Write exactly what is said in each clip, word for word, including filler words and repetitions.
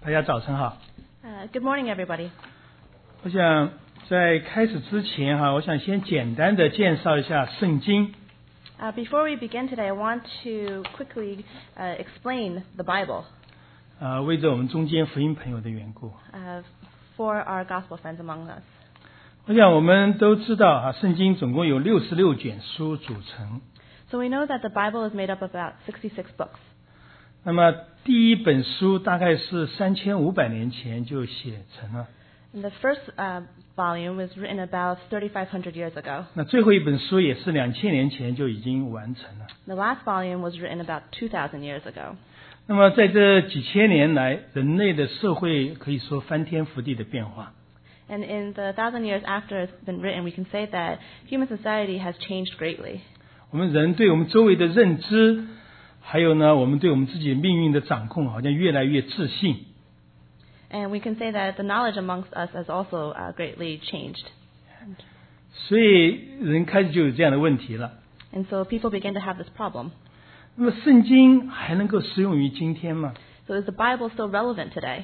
大家早晨好。 Uh, good morning, everybody. 我想在开始之前哈，我想先简单的介绍一下圣经。 Uh, before we begin today, I want to quickly uh, explain the Bible. 啊，为着我们中间福音朋友的缘故。 Uh, for our gospel friends among us. 我想我们都知道啊，圣经总共有六十六卷书组成。 So we know that the Bible is made up of about sixty-six books. 那么第一本书大概是三千五百年前就写成了。 And the first uh, volume was written about thirty-five hundred years ago. 那最后一本书也是两千年前就已经完成了。 The last volume was written about two thousand years ago. 那么在这几千年来，人类的社会可以说翻天覆地的变化。 And in the thousand years after it's been written, we can say that human society has changed greatly. 我们人对我们周围的认知，还有呢，我们对我们自己命运的掌控，好像越来越自信。 And we can say that the knowledge amongst us has also uh, greatly changed. 所以人开始就有这样的问题了。 And so people begin to have this problem. 那么圣经还能够适用于今天吗？ So is the Bible still relevant today?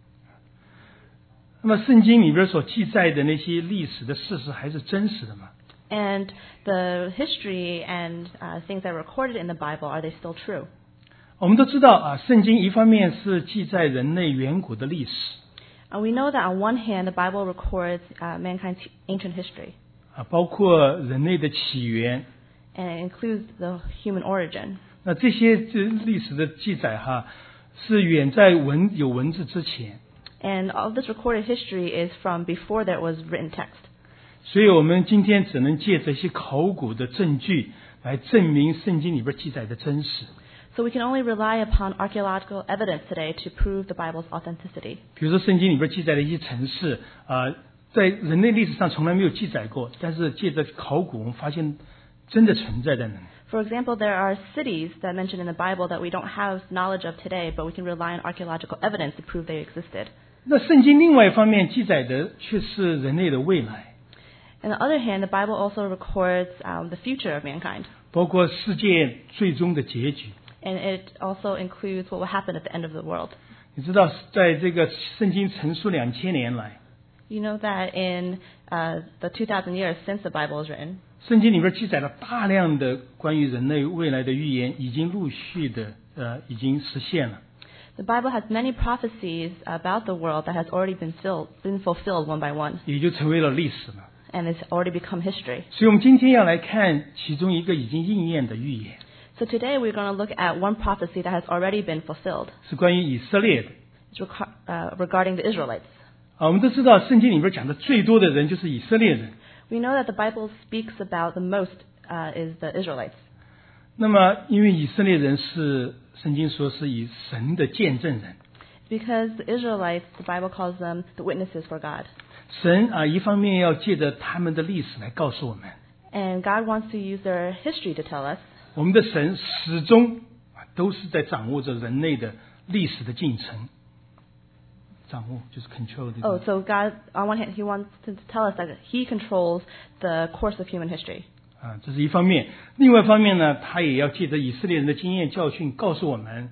那么圣经里边所记载的那些历史的事实还是真实的吗？ And the history and uh, things that are recorded in the Bible, are they still true? 我们都知道啊，圣经一方面是记载人类远古的历史。 Uh, we know that on one hand, the Bible records uh, mankind's ancient history. 啊，包括人类的起源。 And it includes the human origin. 那这些这历史的记载哈，是远在文有文字之前。 And all this recorded history is from before there was written text. 所以我们今天只能借这些考古的证据来证明圣经里边记载的真实。 So we can only rely upon archaeological evidence today to prove the Bible's authenticity. 比如说圣经里边记载的一些城市啊，在人类历史上从来没有记载过，但是借着考古我们发现真的存在在那里。 For example, there are cities that mentioned in the Bible that we don't have knowledge of today, but we can rely on archaeological evidence to prove they existed. 那圣经另外一方面记载的却是人类的未来。 On the other hand, the Bible also records um, the future of mankind. 包括世界最终的结局。 And it also includes what will happen at the end of the world. 你知道，在这个圣经成书两千年来， You know that in uh, the two thousand years since the Bible was written, 圣经里边记载了大量的关于人类未来的预言，已经陆续的呃已经实现了。 the Bible has many prophecies about the world that has already been, filled, been fulfilled one by one. 也就成为了历史了。 And it's already become history. 所以我们今天要来看其中一个已经应验的预言。 So today we're going to look at one prophecy that has already been fulfilled. 是关于以色列的。 It's reca- uh, regarding the Israelites. 啊，我们都知道圣经里边讲的最多的人就是以色列人。 We know that the Bible speaks about the most uh, is the Israelites. 那么，因为以色列人是圣经说是以神的见证人。 Because the Israelites, the Bible calls them the witnesses for God. 神啊，一方面要借着他们的历史来告诉我们， And God wants to use their history to tell us 我们的神始终啊都是在掌握着人类的历史的进程。掌握就是 control 这个。 Oh, so God, on one hand, He wants to tell us that He controls the course of human history. 啊，这是一方面。另外一方面呢，他也要借着以色列人的经验教训，告诉我们，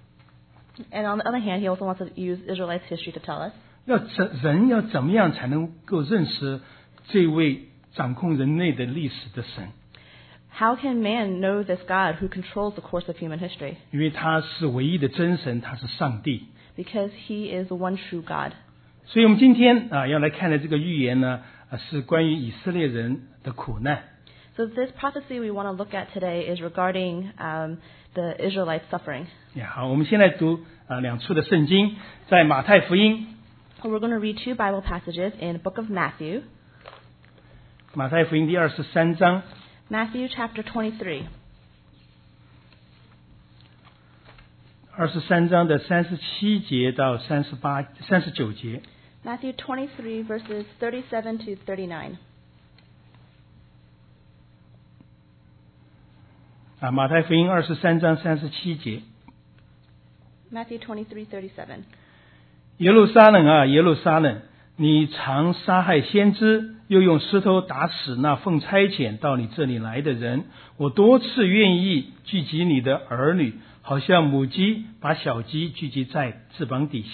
And on the other hand, He also wants to use Israelites' history to tell us 要怎人要怎么样才能够认识这位掌控人类的历史的神？ how can man know this God who controls the course of human history? 因为他是唯一的真神，他是上帝。 Because He is the one true God. 所以我们今天啊要来看的这个预言呢，啊是关于以色列人的苦难。 So this prophecy we want to look at today is regarding um, the Israelites' suffering. 也好，我们先来读啊两处的圣经，在马太福音， We're going to read two Bible passages in the book of Matthew. 马太福音第二十三章， Matthew chapter twenty-three. 二十三章的三十七节到三十八、三十九节。 Matthew twenty-three verses thirty-seven to thirty-nine. 啊，马太福音二十三章三十七节。 Matthew twenty-three thirty-seven. 耶路撒冷啊，耶路撒冷，你常杀害先知，又用石头打死那奉差遣到你这里来的人。我多次愿意聚集你的儿女，好像母鸡把小鸡聚集在翅膀底下，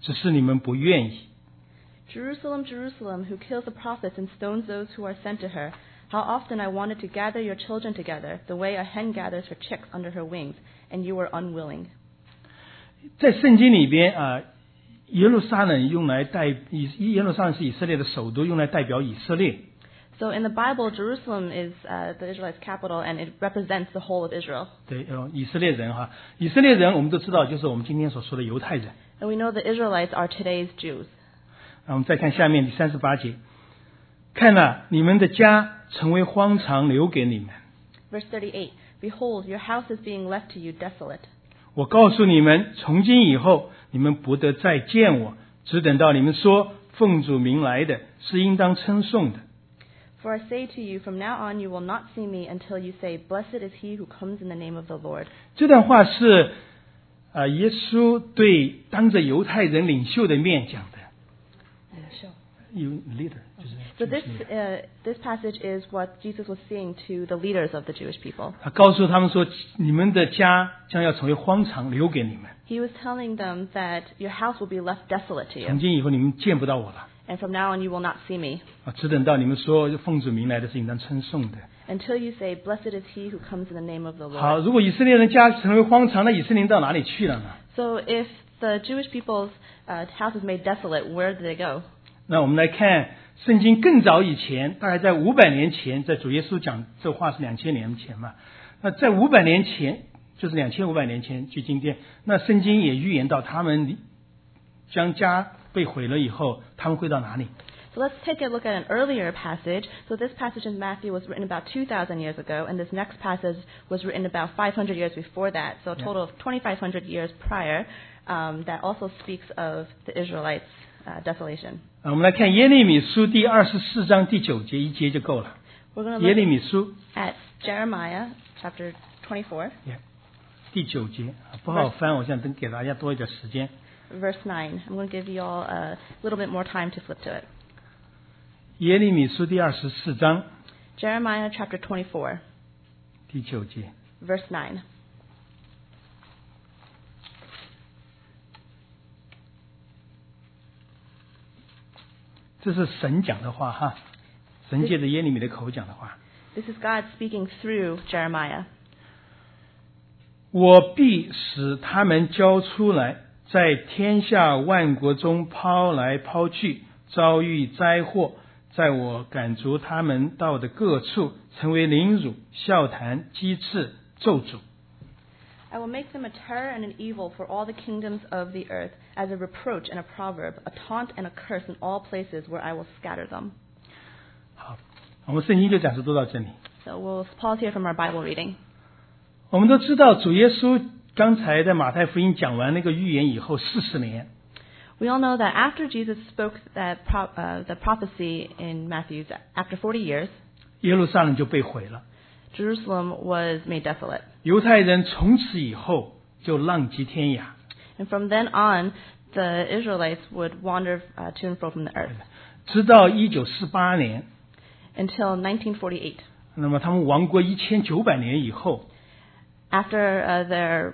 只是你们不愿意。 Jerusalem, Jerusalem, who kills the prophets and stones those who are sent to her. How often I wanted to gather your children together, the way a hen gathers her chicks under her wings, and you were unwilling. 在圣经里边啊，耶路撒冷用来代以耶路撒冷是以色列的首都，用来代表以色列。 So in the Bible, Jerusalem is uh, the Israelites' capital, and it represents the whole of Israel. 对，呃，以色列人哈，以色列人我们都知道，就是我们今天所说的犹太人。 And we know the Israelites are today's Jews. 那我们再看下面第三十八节，看哪，你们的家成为荒场，留给你们。 Verse thirty-eight, Behold, your house is being left to you desolate. 我告诉你们，从今以后，你们不得再见我，只等到你们说奉主名来的，是应当称颂的。 For I say to you, from now on you will not see me until you say, Blessed is he who comes in the name of the Lord. 这段话是啊、呃，耶稣对当着犹太人领袖的面讲的。有 leader 就是。 So this uh, this passage is what Jesus was saying to the leaders of the Jewish people. 他告诉他们说，你们的家将要成为荒场，留给你们。 He was telling them that your house will be left desolate to 从 you, 今以后，你们见不到我了。 and from now on you will not see me, 啊，只等到你们说奉主名来的是应当称颂的。 until you say, Blessed is he who comes in the name of the 好， Lord. 如果以色列人家成为荒场，那以色列人到哪里去了呢？ So if the Jewish people's uh, house is made desolate, where did they go? 那我们来看圣经更早以前，大概在五百年前，在主耶稣讲这话是两千年前嘛。那在五百年前，就是两千五百年前，距今天，那圣经也预言到他们将家被毁了以后，他们会到哪里？ So let's take a look at an earlier passage. So this passage in Matthew was written about two thousand years ago, and this next passage was written about five hundred years before that. So a total of twenty-five hundred years prior. Um, that also speaks of the Israelites' uh, desolation. 啊，我们来看耶利米书第二十四章第九节，一节就够了。 We're going to 耶利 look 米书 at Jeremiah chapter twenty-four, 第九节，不好翻，我想等给大家多一点时间。 verse nine. I'm going to give you all a little bit more time to flip to it. 耶利米书第二十四章 Jeremiah chapter twenty-four, 第九节， verse nine. 这是神讲的话哈，神借着耶利米的口讲的话。 This is God speaking through Jeremiah. 我必使他们交出来，在天下万国中抛来抛去，遭遇灾祸，在我赶逐他们到的各处，成为凌辱、笑谈、讥刺、咒诅。 I will make them a terror and an evil for all the kingdoms of the earth, as a reproach and a proverb, a taunt and a curse in all places where I will scatter them. 好，我们圣经就讲述都到这里。 So we'll pause here from our Bible reading. 我们都知道，主耶稣刚才在马太福音讲完那个预言以后四十年， We all know that after Jesus spoke that pro- uh, the prophecy in Matthew, after forty years, 耶路撒冷就被毁了。 Jerusalem was made desolate. 犹太人从此以后就浪迹天涯， And from then on, the Israelites would wander uh, to and fro from the earth 直到一九四八年， until nineteen forty-eight. 那么他们亡国一千九百年以后， After uh, their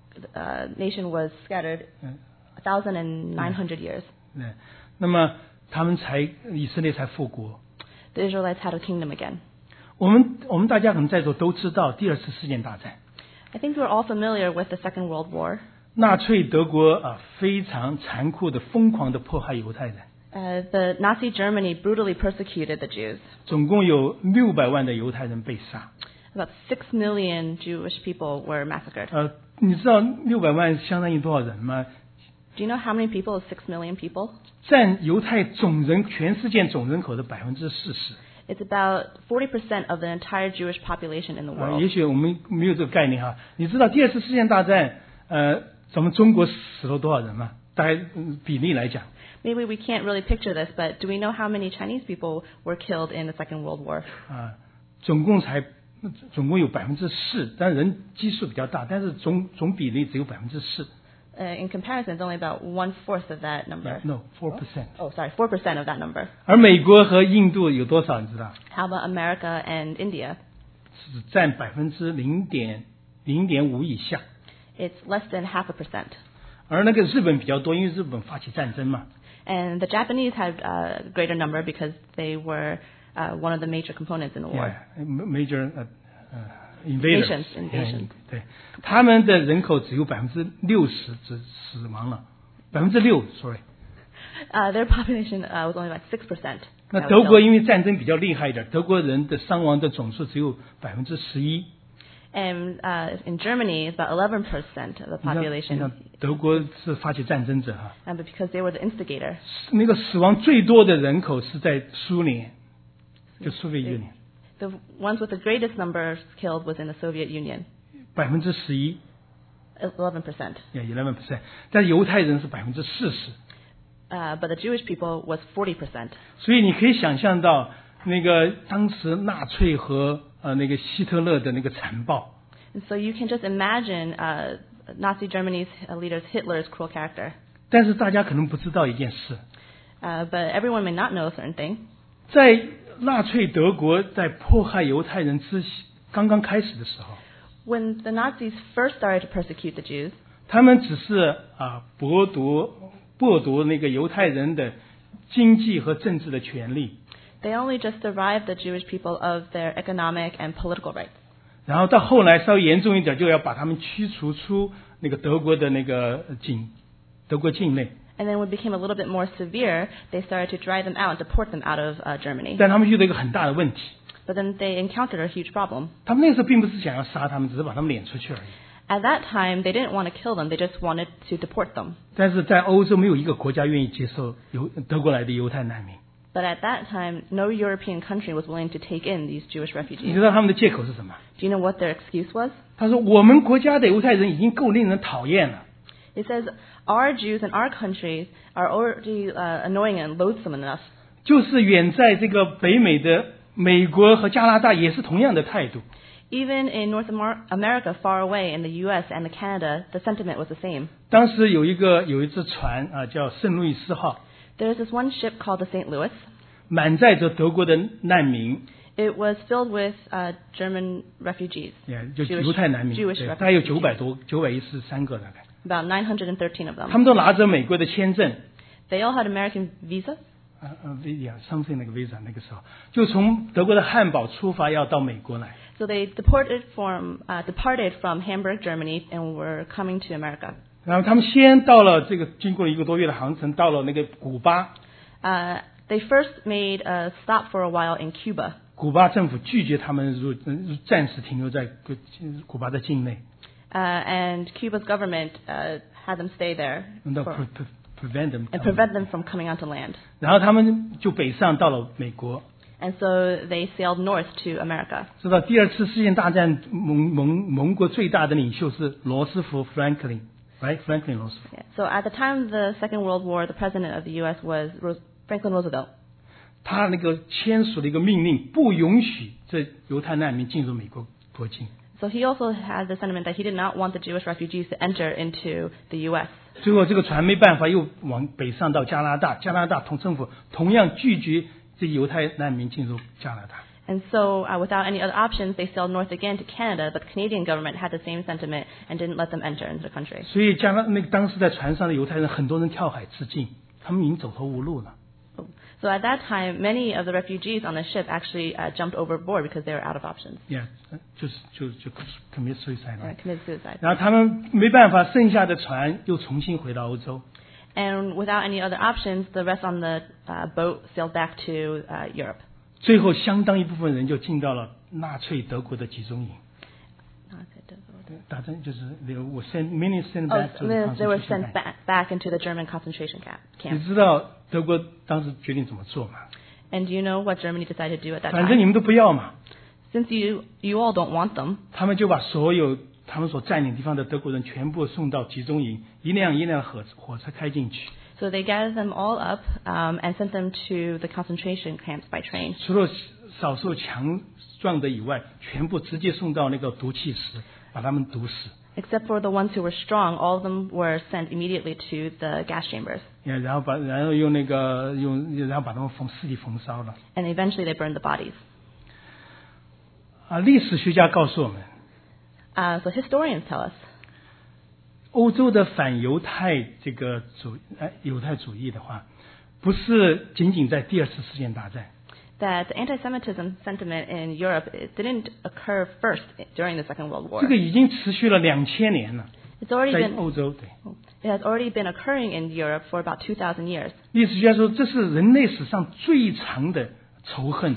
uh, nation was scattered one thousand nine hundred years, 嗯，那么他们才以色列才复国。 the Israelites had a kingdom again. 我们我们大家可能在座都知道第二次世界大战， I think we're all familiar with the Second World War. 纳粹德国啊非常残酷的、疯狂的迫害犹太人， Uh, the Nazi Germany brutally persecuted the Jews. 总共有六百万的犹太人被杀。 About six million Jewish people were massacred. 呃，你知道六百万相当于多少人吗？ Do you know how many people is six million people? 占犹太总人全世界总人口的百分之四十。 It's about forty percent of the entire Jewish population in the 啊， world. 也许我们没有这个概念哈。你知道第二次世界大战，呃，咱们中国死了多少人吗？大概、嗯、比例来讲， Maybe we can't really picture this, but do we know how many Chinese people were killed in the Second World War? 啊，总共才总共有百分之四，但人基数比较大，但是总总比例只有百分之四。 Uh, in comparison, it's only about one fourth of that number. No, four percent. Oh, sorry, four percent of that number. 而美国和印度有多少？你知道？ How about America and India? 只占百分之零点零点五以下。 It's less than half a percent. 而那个日本比较多，因为日本发起战争嘛。 And the Japanese had a greater number because they were uh, one of the major components in the war. Yeah, major 呃呃 invaders. Nations, invasions. 对，他们的人口只有百分之六十只死亡了，百分之六 ，sorry。 Uh, their population uh, was only about six percent. 那德国因为战争比较厉害一点，德国人的伤亡的总数只有百分之十一。 And uh, in Germany, it's about eleven percent of the 你 population. 看德国是发起战争者哈。 And but because they were the instigator. 那个死亡最多的人口是在苏联，就苏维埃 Union。 The ones with the greatest numbers killed was in the Soviet Union. 百分之十一。 eleven percent. Yeah, eleven percent. 但犹太人是百分之四十。 Uh, but the Jewish people was forty percent. 所以你可以想象到那个当时纳粹和呃那个希特勒的那个残暴。 And so you can just imagine uh, Nazi Germany's uh, leader Hitler's cruel character. 但是大家可能不知道一件事。 Uh, but everyone may not know a certain thing. 在纳粹德国在迫害犹太人之刚刚开始的时候。 When the Nazis first started to persecute the Jews. 他们只是啊剥夺剥夺那个犹太人的经济和政治的权利。 They only just deprived the Jewish people of their economic and political rights. 然后到后来稍微严重一点，就要把他们驱逐出那个德国的那个境德国境内。 And then when it became a little bit more severe, they started to drive them out, deport them out of uh, Germany. 但他们遇到一个很大的问题。 But then they encountered a huge problem. 他们那时候并不是想要杀他们，只是把他们撵出去而已。 At that time, they didn't want to kill them; they just wanted to deport them. 但是在欧洲没有一个国家愿意接受犹德国来的犹太难民。 But at that time, no European country was willing to take in these Jewish 你 refugees. 知道他们的借口是什么？ Do you know what their excuse was? 他说：“我们国家的犹太人已经够令人讨厌了。” It says, our Jews in our country are already uh, annoying and loathsome enough. 就是远在这个北美的美国和加拿大也是同样的态度。 Even in North America, far away in the U S and the Canada, the sentiment was the same. 当时有一个有一只船啊，叫圣路易斯号， There's this one ship called the Saint Louis. 满载着德国的难民， It was filled with uh, German refugees, 也就 Jewish, 犹太难民， Jewish 对， refugees. 大概有九百多九百一十三个大概。 About nine hundred thirteen of 他 them. 们都拿着美国的签证， They all had American visas. 呃呃 visa something 那个 visa 那个时候，就从德国的汉堡出发要到美国来。 So they deported from, uh, departed from Hamburg, Germany, and were coming to America. 然后他们先到了这个，经过了一个多月的航程，到了那个古巴。 Uh, they first made a stop for a while in Cuba. 古巴政府拒绝他们入入暂时停留在古巴的境内。 Uh, and Cuba's government uh, had them stay there No, for, pre- pre- prevent them. and prevent them from coming onto land. 然后他们就北上到了美国。 And so they sailed north to America. 知道第二次世界大战盟盟盟国最大的领袖是罗斯福 Franklin， right? Franklin 罗斯福。 Yeah. So at the time of the Second World War, the president of the U S was Ros- Franklin Roosevelt. 他那个签署了一个命令，不允许这犹太难民进入美国国境。 So he also had the sentiment that he did not want the Jewish refugees to enter into the U S. 最后这个船没办法又往北上到加拿大，加拿大同政府同样拒绝这犹太难民进入加拿大。 And so uh, without any other options, they sailed north again to Canada, but the Canadian government had the same sentiment and didn't let them enter into the country. 所以加拿那个当时在船上的犹太人很多人跳海自尽，他们已经走投无路了。 So at that time, many of the refugees on the ship actually uh, jumped overboard because they were out of options. Yeah， 就是就就 commit suicide 了。 Uh, committed suicide. 然后他们没办法，剩下的船又重新回到欧洲。 And without any other options, the rest on the uh, boat sailed back to uh, Europe. 最后相当一部分人就进到了纳粹德国的集中营。打针就是 they were sent many sent Oh, back to the they were concentration sent camp. back, back into the German concentration camp. 你 camp. 知道德国当时决定怎么做吗？ And do you know what Germany decided to do at that 反正你 time? 们都不要嘛， Since you, you all don't want them, 他们就把所有他们所占领地方的德国人全部送到集中营，一辆一辆火火车开进去。 so they gathered them all up um, and sent them to the concentration camps by train. 除了少数强壮的以外，全部直接送到那个毒气室，把他们毒死。 Except for the ones who were strong, all of them were sent immediately to the gas chambers. 然后把然后用那个用然后把他们焚尸体焚烧了。 And eventually they burned the bodies. 啊，历史学家告诉我们， Uh, so historians tell us, 欧洲的反犹太这个主呃犹太主义的话，不是仅仅在第二次世界大战。 That the anti-Semitism sentiment in Europe it didn't occur first during the Second World War. 这个已经持续了两千年了。 It's already 在 been 欧洲，对。 it has already been occurring in Europe for about two thousand years. 历史学家说，这是人类史上最长的仇恨。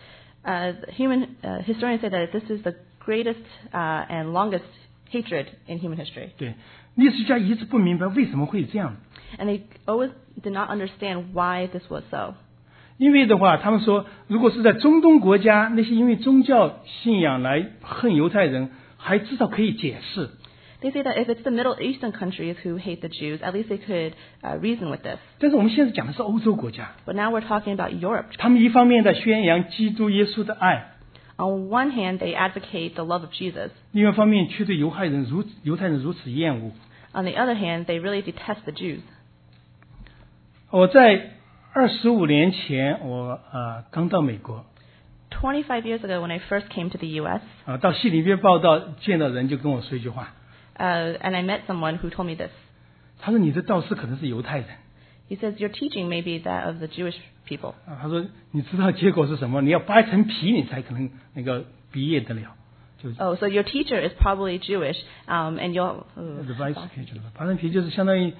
Uh, human uh, historians say that this is the greatest uh, and longest hatred in human history. 对，历史学家一直不明白为什么会这样。 And they always did not understand why this was so. 因为的话，他们说，如果是在中东国家，那些因为宗教信仰来恨犹太人，还至少可以解释。 They say that if it's the Middle Eastern countries who hate the Jews, at least they could uh, reason with this. 但是我们现在讲的是欧洲国家， But now we're talking about Europe. 他们一方面在宣扬基督耶稣的爱， On one hand, they advocate the love of Jesus. 另外一方面却对犹太人如犹太人如此厌恶。 On the other hand, they really detest the Jews. 我在二十五年前，我呃刚到美国， twenty-five years ago, when I first came to the U S, 啊、到悉尼边报道见到人就跟我说一句话， uh, and I met someone who told me this. 他说你的导师可能是犹太人。 He says, your teaching may be that of the Jewish people. 啊，他说你知道结果是什么？你要扒一层皮，你才可能那个毕业得了。就 Oh, so your teacher is probably Jewish, um, and you'll... Uh, the vice schedule，扒层皮就是相当于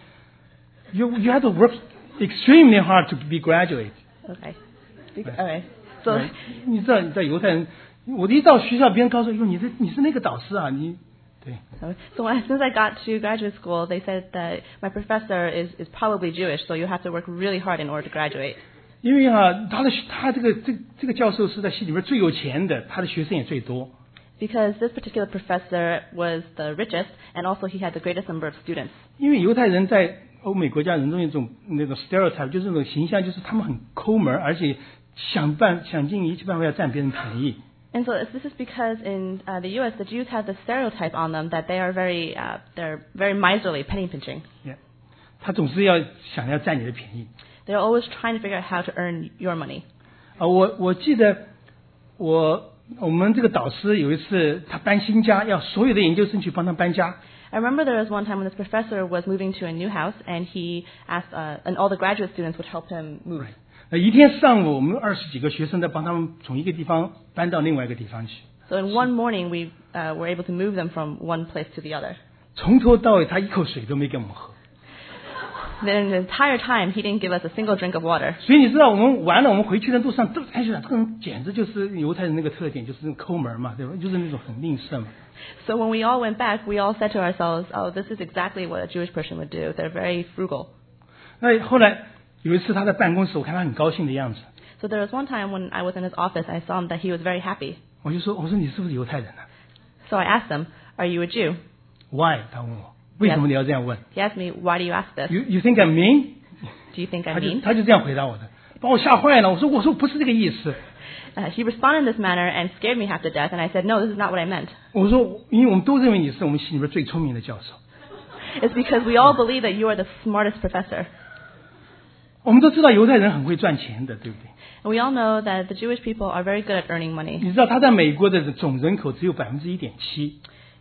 you you have to work extremely hard to be graduate。 okay. Okay. So, 你知道你在犹太人，我一到学校，别人告诉我，哟，你这你是那个导师啊，你对。 so when, as soon as I got to graduate school, they said that my professor is, is probably Jewish, so you have to work really hard in order to graduate. 因为啊，他的他这个这这个教授是在系里面最有钱的，他的学生也最多。 Because this particular professor was the richest, and also he had the greatest number of students. 因为犹太人在欧美国家人中有一种那种 stereotype， 就是那种形象，就是他们很抠门，而且想办想尽一切办法要占别人便宜。 And so this is because in uh, the U S, the Jews have the stereotype on them that they are very, uh, they're very miserly, penny pinching. Yeah. 他总是要想要占你的便宜。 They're always trying to figure out how to earn your money. 啊，我我记得我我们这个导师有一次他搬新家，要所有的研究生去帮他搬家。 I remember there was one time when this professor was moving to a new house, and he asked, uh, and all the graduate students would help him move. 那一天上午，我们二十几个学生在帮他们从一个地方搬到另外一个地方去。 So in one morning, we uh, were able to move them from one place to the other. 从头到尾，他一口水都没给我们喝。 Then the entire time, he didn't give us a single drink of water. 所以你知道，我们完了，我们回去的路上都哎呀，这个人简直就是犹太人那个特点，就是那种抠门嘛，对吧？就是那种很吝啬嘛。 So when we all went back, we all said to ourselves, oh, this is exactly what a Jewish person would do. They're very frugal. 那后来有一次他在办公室，我看他很高兴的样子， So there was one time when I was in his office, I saw him that he was very happy. 我就说，我说你是不是犹太人啊 So I asked him, are you a Jew? ？Why？ 他问我，为什么你要这样问 He asked me, why do you ask this? ？You you think I'm mean？ Do you think 他 I'm 就 mean? 他就这样回答我的，把我吓坏了。我说我说不是这个意思。 Uh, he responded in this manner and scared me half to death, and I said, no, this is not what I meant. 我说，因为我们都认为你是我们系里边最聪明的教授。 It's because we all believe that you are the smartest professor. 我们都知道犹太人很会赚钱的，对不对？ And we all know that the Jewish people are very good at earning money. 你知道他在美国的总人口只有百分之一点七，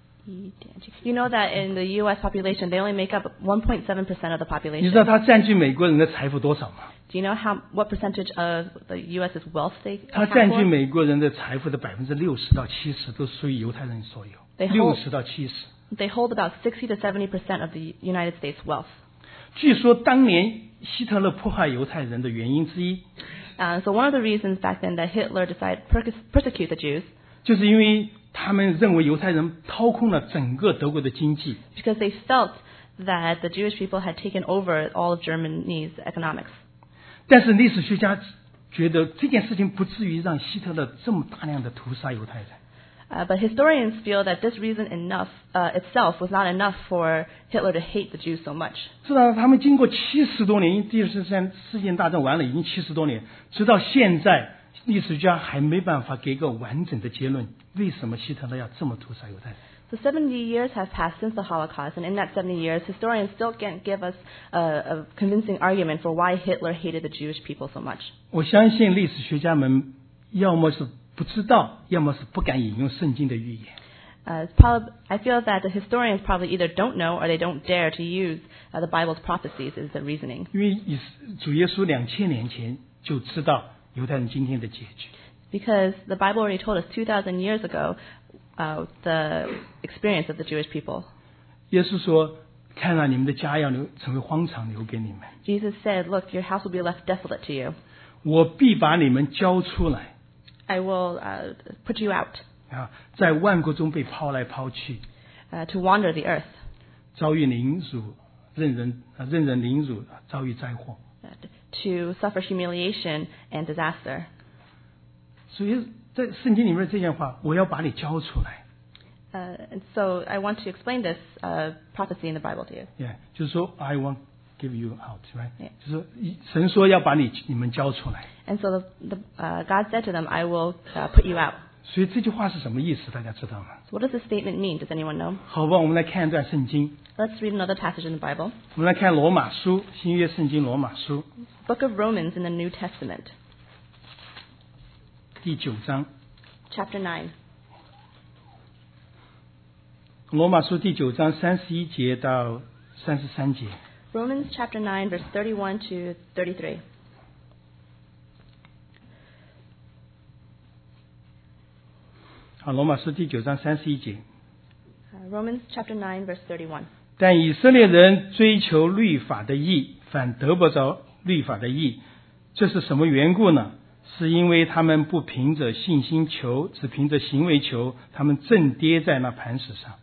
You know that in the U S population, they only make up one point seven percent of the 你知道 population. 他占据美国人的财富多少吗？ Do you know how what percentage of the U S's wealth they 他 account 占据 for? 美国人的财富的百分之六十到七十都属于犹太人所有， They 六 hold 十到七十。 They hold about sixty to seventy percent of the United States' wealth. 据说当年希特勒迫害犹太人的原因之一， Uh, so one of the reasons back then that Hitler decided to perse- persecute the Jews 就是因为他们认为犹太人掏空了整个德国的经济。 because they felt that the Jewish people had taken over all of Germany's economics. 但是历史学家觉得这件事情不至于让希特勒这么大量的屠杀犹太人。 Uh, but historians feel that this reason enough uh, itself was not enough for Hitler to hate the Jews so much. 知道他们经过七十多年，因为第二次世界大战完了已经七十多年，直到现在，历史学家还没办法给一个完整的结论，为什么希特勒要这么屠杀犹太人？ So seventy years have passed since the Holocaust, and in that seventy years, historians still can't give us a, a convincing argument for why Hitler hated the Jewish people so much. 我相信历史学家们要么是不知道，要么是不敢引用圣经的预言。 Uh, prob- I feel that the historians probably either don't know or they don't dare to use uh, the Bible's prophecies as the reasoning. 因为以主耶稣两千年前就知道犹太人今天的结局。 Because the Bible already told us two thousand years ago uh, the experience of the Jewish people. 耶稣说：“看啊，你们的家要留成为荒场，留给你们。 Jesus said, look, your house will be left desolate to you. 我必把你们交出来 I will uh, put you out 啊，在万国中被抛来抛去， uh, to wander the earth, 遭遇凌辱，任人啊任人凌辱，遭遇灾祸。 uh, to suffer humiliation and disaster. 所以在圣经里面这样话，我要把你交出来。 Uh, and so I want to explain this uh, prophecy in the Bible to you. Yeah， 就是说 I want give you out，right？ Yeah. 就是说神说要把你你们交出来。 And so the, the, uh, God said to them, I will uh, put you out. 所以这句话是什么意思？大家知道吗？ So what does this statement mean? Does anyone know? 好吧，我们来看一段圣经。 Let's read another passage in the Bible. 我们来看罗马书，新约圣经罗马书 Book of Romans in the New Testament, 第九章。 chapter nine. 罗马书第九章三十一节到三十三节。 Romans chapter nine, verse thirty-one to thirty-three. 好，罗马书第九章三十一节。 Uh, Romans chapter nine, verse thirty-one. 但以色列人追求律法的义，反得不着律法的义，这是什么缘故呢？是因为他们不凭着信心求，只凭着行为求，他们正跌在那磐石上。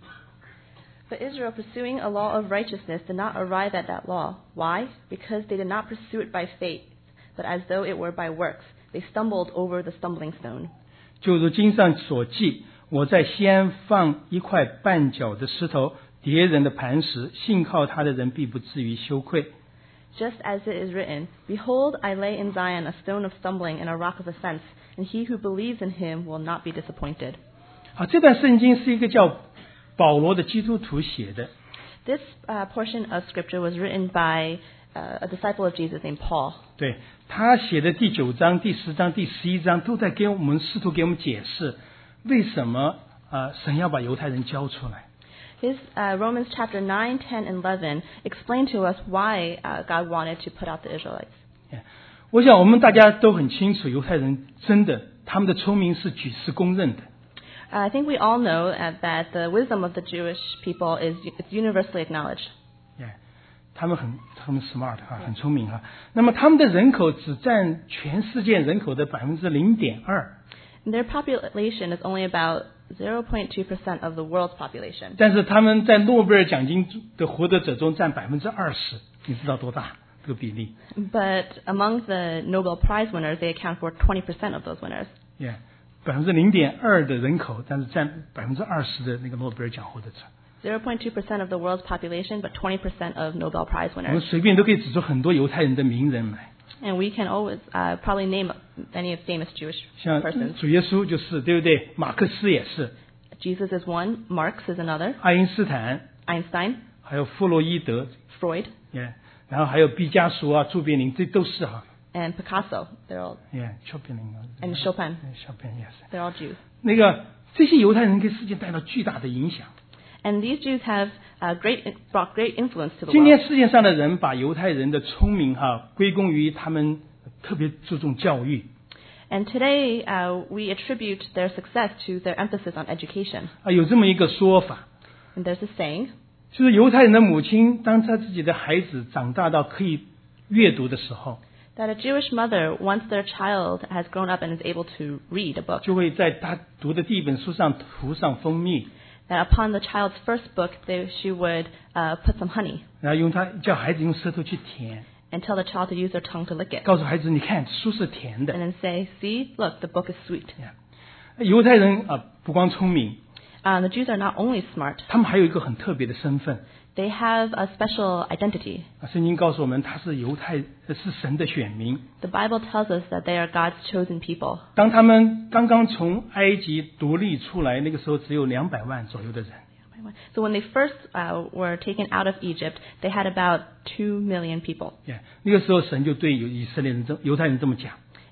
But Israel, pursuing a law of righteousness, did not arrive at that law. Why? Because they did not pursue it by faith, but as though it were by works. They stumbled over the stumbling stone. 就如经上所记，我在西安放一块绊脚的石头，跌人的磐石，信靠他的人必不至于羞愧。 Just as it is written, Behold, I lay in Zion a stone of stumbling and a rock of offense, and he who believes in him will not be disappointed. 好，这段圣经是一个叫保罗的基督徒写的。 This uh, portion of scripture was written by uh, a disciple of Jesus named Paul. 对，他写的第九章、第十章、第十一章都在给我们试图给我们解释，为什么呃神要把犹太人交出来。 His uh, Romans chapter nine, ten, and eleven explain to us why uh, God wanted to put out the Israelites. 我想我们大家都很清楚，犹太人真的他们的聪明是举世公认的。 Uh, I think we all know uh, that the wisdom of the Jewish people is it's universally acknowledged. Yeah, 他们很他们 smart 哈，很聪明哈。那么他们的人口只占全世界人口的百分之零点二， Their population is only about zero point two percent of the world's population. 但是他们在诺贝尔奖金的获得者中占百分之二十，你知道多大这个比例 But among the Nobel Prize winners, they account for twenty percent of those winners. ？Yeah， 百分之零点二的人口，但是占百分之二十的那个诺贝尔奖获得者。 zero point two percent of the world's population, but twenty percent of Nobel Prize 我们 winners. 随便都可以指出很多犹太人的名人来， And we can always uh, probably name many famous Jewish 像 persons. 主耶稣就是对不对？马克思也是， Jesus is one, Marx is another, 爱因斯坦， Einstein, 还有弗洛伊德， Freud, 耶，然后还有毕加索啊、朱别林，这都是哈， and Picasso. They're all 耶，丘比林啊 and Chopin. 小便也是。 They're all Jews. 那个这些犹太人给世界带来巨大的影响。 And these Jews have uh, great brought great influence to the 今 world. 天世界上的人把犹太人的聪明哈归功于他们特别注重教育 And today uh, we attribute their success to their emphasis on education. 啊，有这么一个说法， And there's a saying 就是犹太人的母亲当他自己的孩子长大到可以阅读的时候， that a Jewish mother, once their child has grown up and is able to read a book, 就会在他读的第一本书上涂上蜂蜜， that upon the child's first book, they, she would uh, put some honey 然后用他叫孩子用舌头去舔， and tell the child to use their tongue to lick it. 告诉孩子你看书是甜的 And。then say, see, look, the book is sweet. 犹太人啊不光聪明， Uh, the Jews are not only smart, 他们还有一个很特别的身份 they have a special identity. 啊。圣经告诉我们他是犹太是神的选民。 The Bible tells us that they are God's chosen people. 当他们刚刚从埃及独立出来，那个时候只有两百万左右的人。 So when they first uh, were taken out of Egypt, they had about two million people. Yeah, 那个时候神就对以色列人这犹太人这么讲。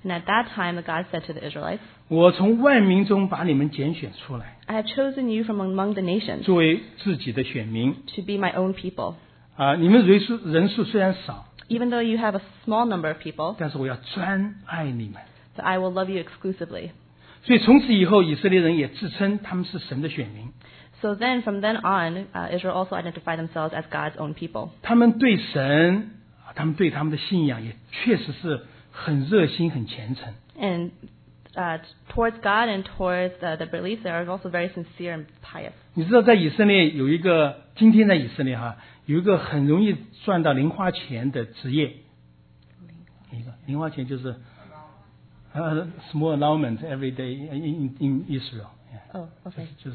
And at that time, the God said to the Israelites, 我从万民中把你们拣选出来， I have chosen you from among the nations 作为自己的选民 to be my own people. 啊！你们人数人数虽然少， Even though you have a small number of people, 但是我要专爱你们。 but I will love you exclusively. 所以从此以后，以色列人也自称他们是神的选民。 So then, from then on, uh, Israel also identified themselves as God's own people. 他们对神，他们对他们的信仰也确实是很热心、很虔诚。 And uh, towards God and towards uh, the beliefs, they are also very sincere and pious. 你知道，在以色列有一个，今天在以色列哈，有一个很容易赚到零花钱的职业，一个零花钱就是呃 small allowance every day in in Israel， Oh, okay. 就是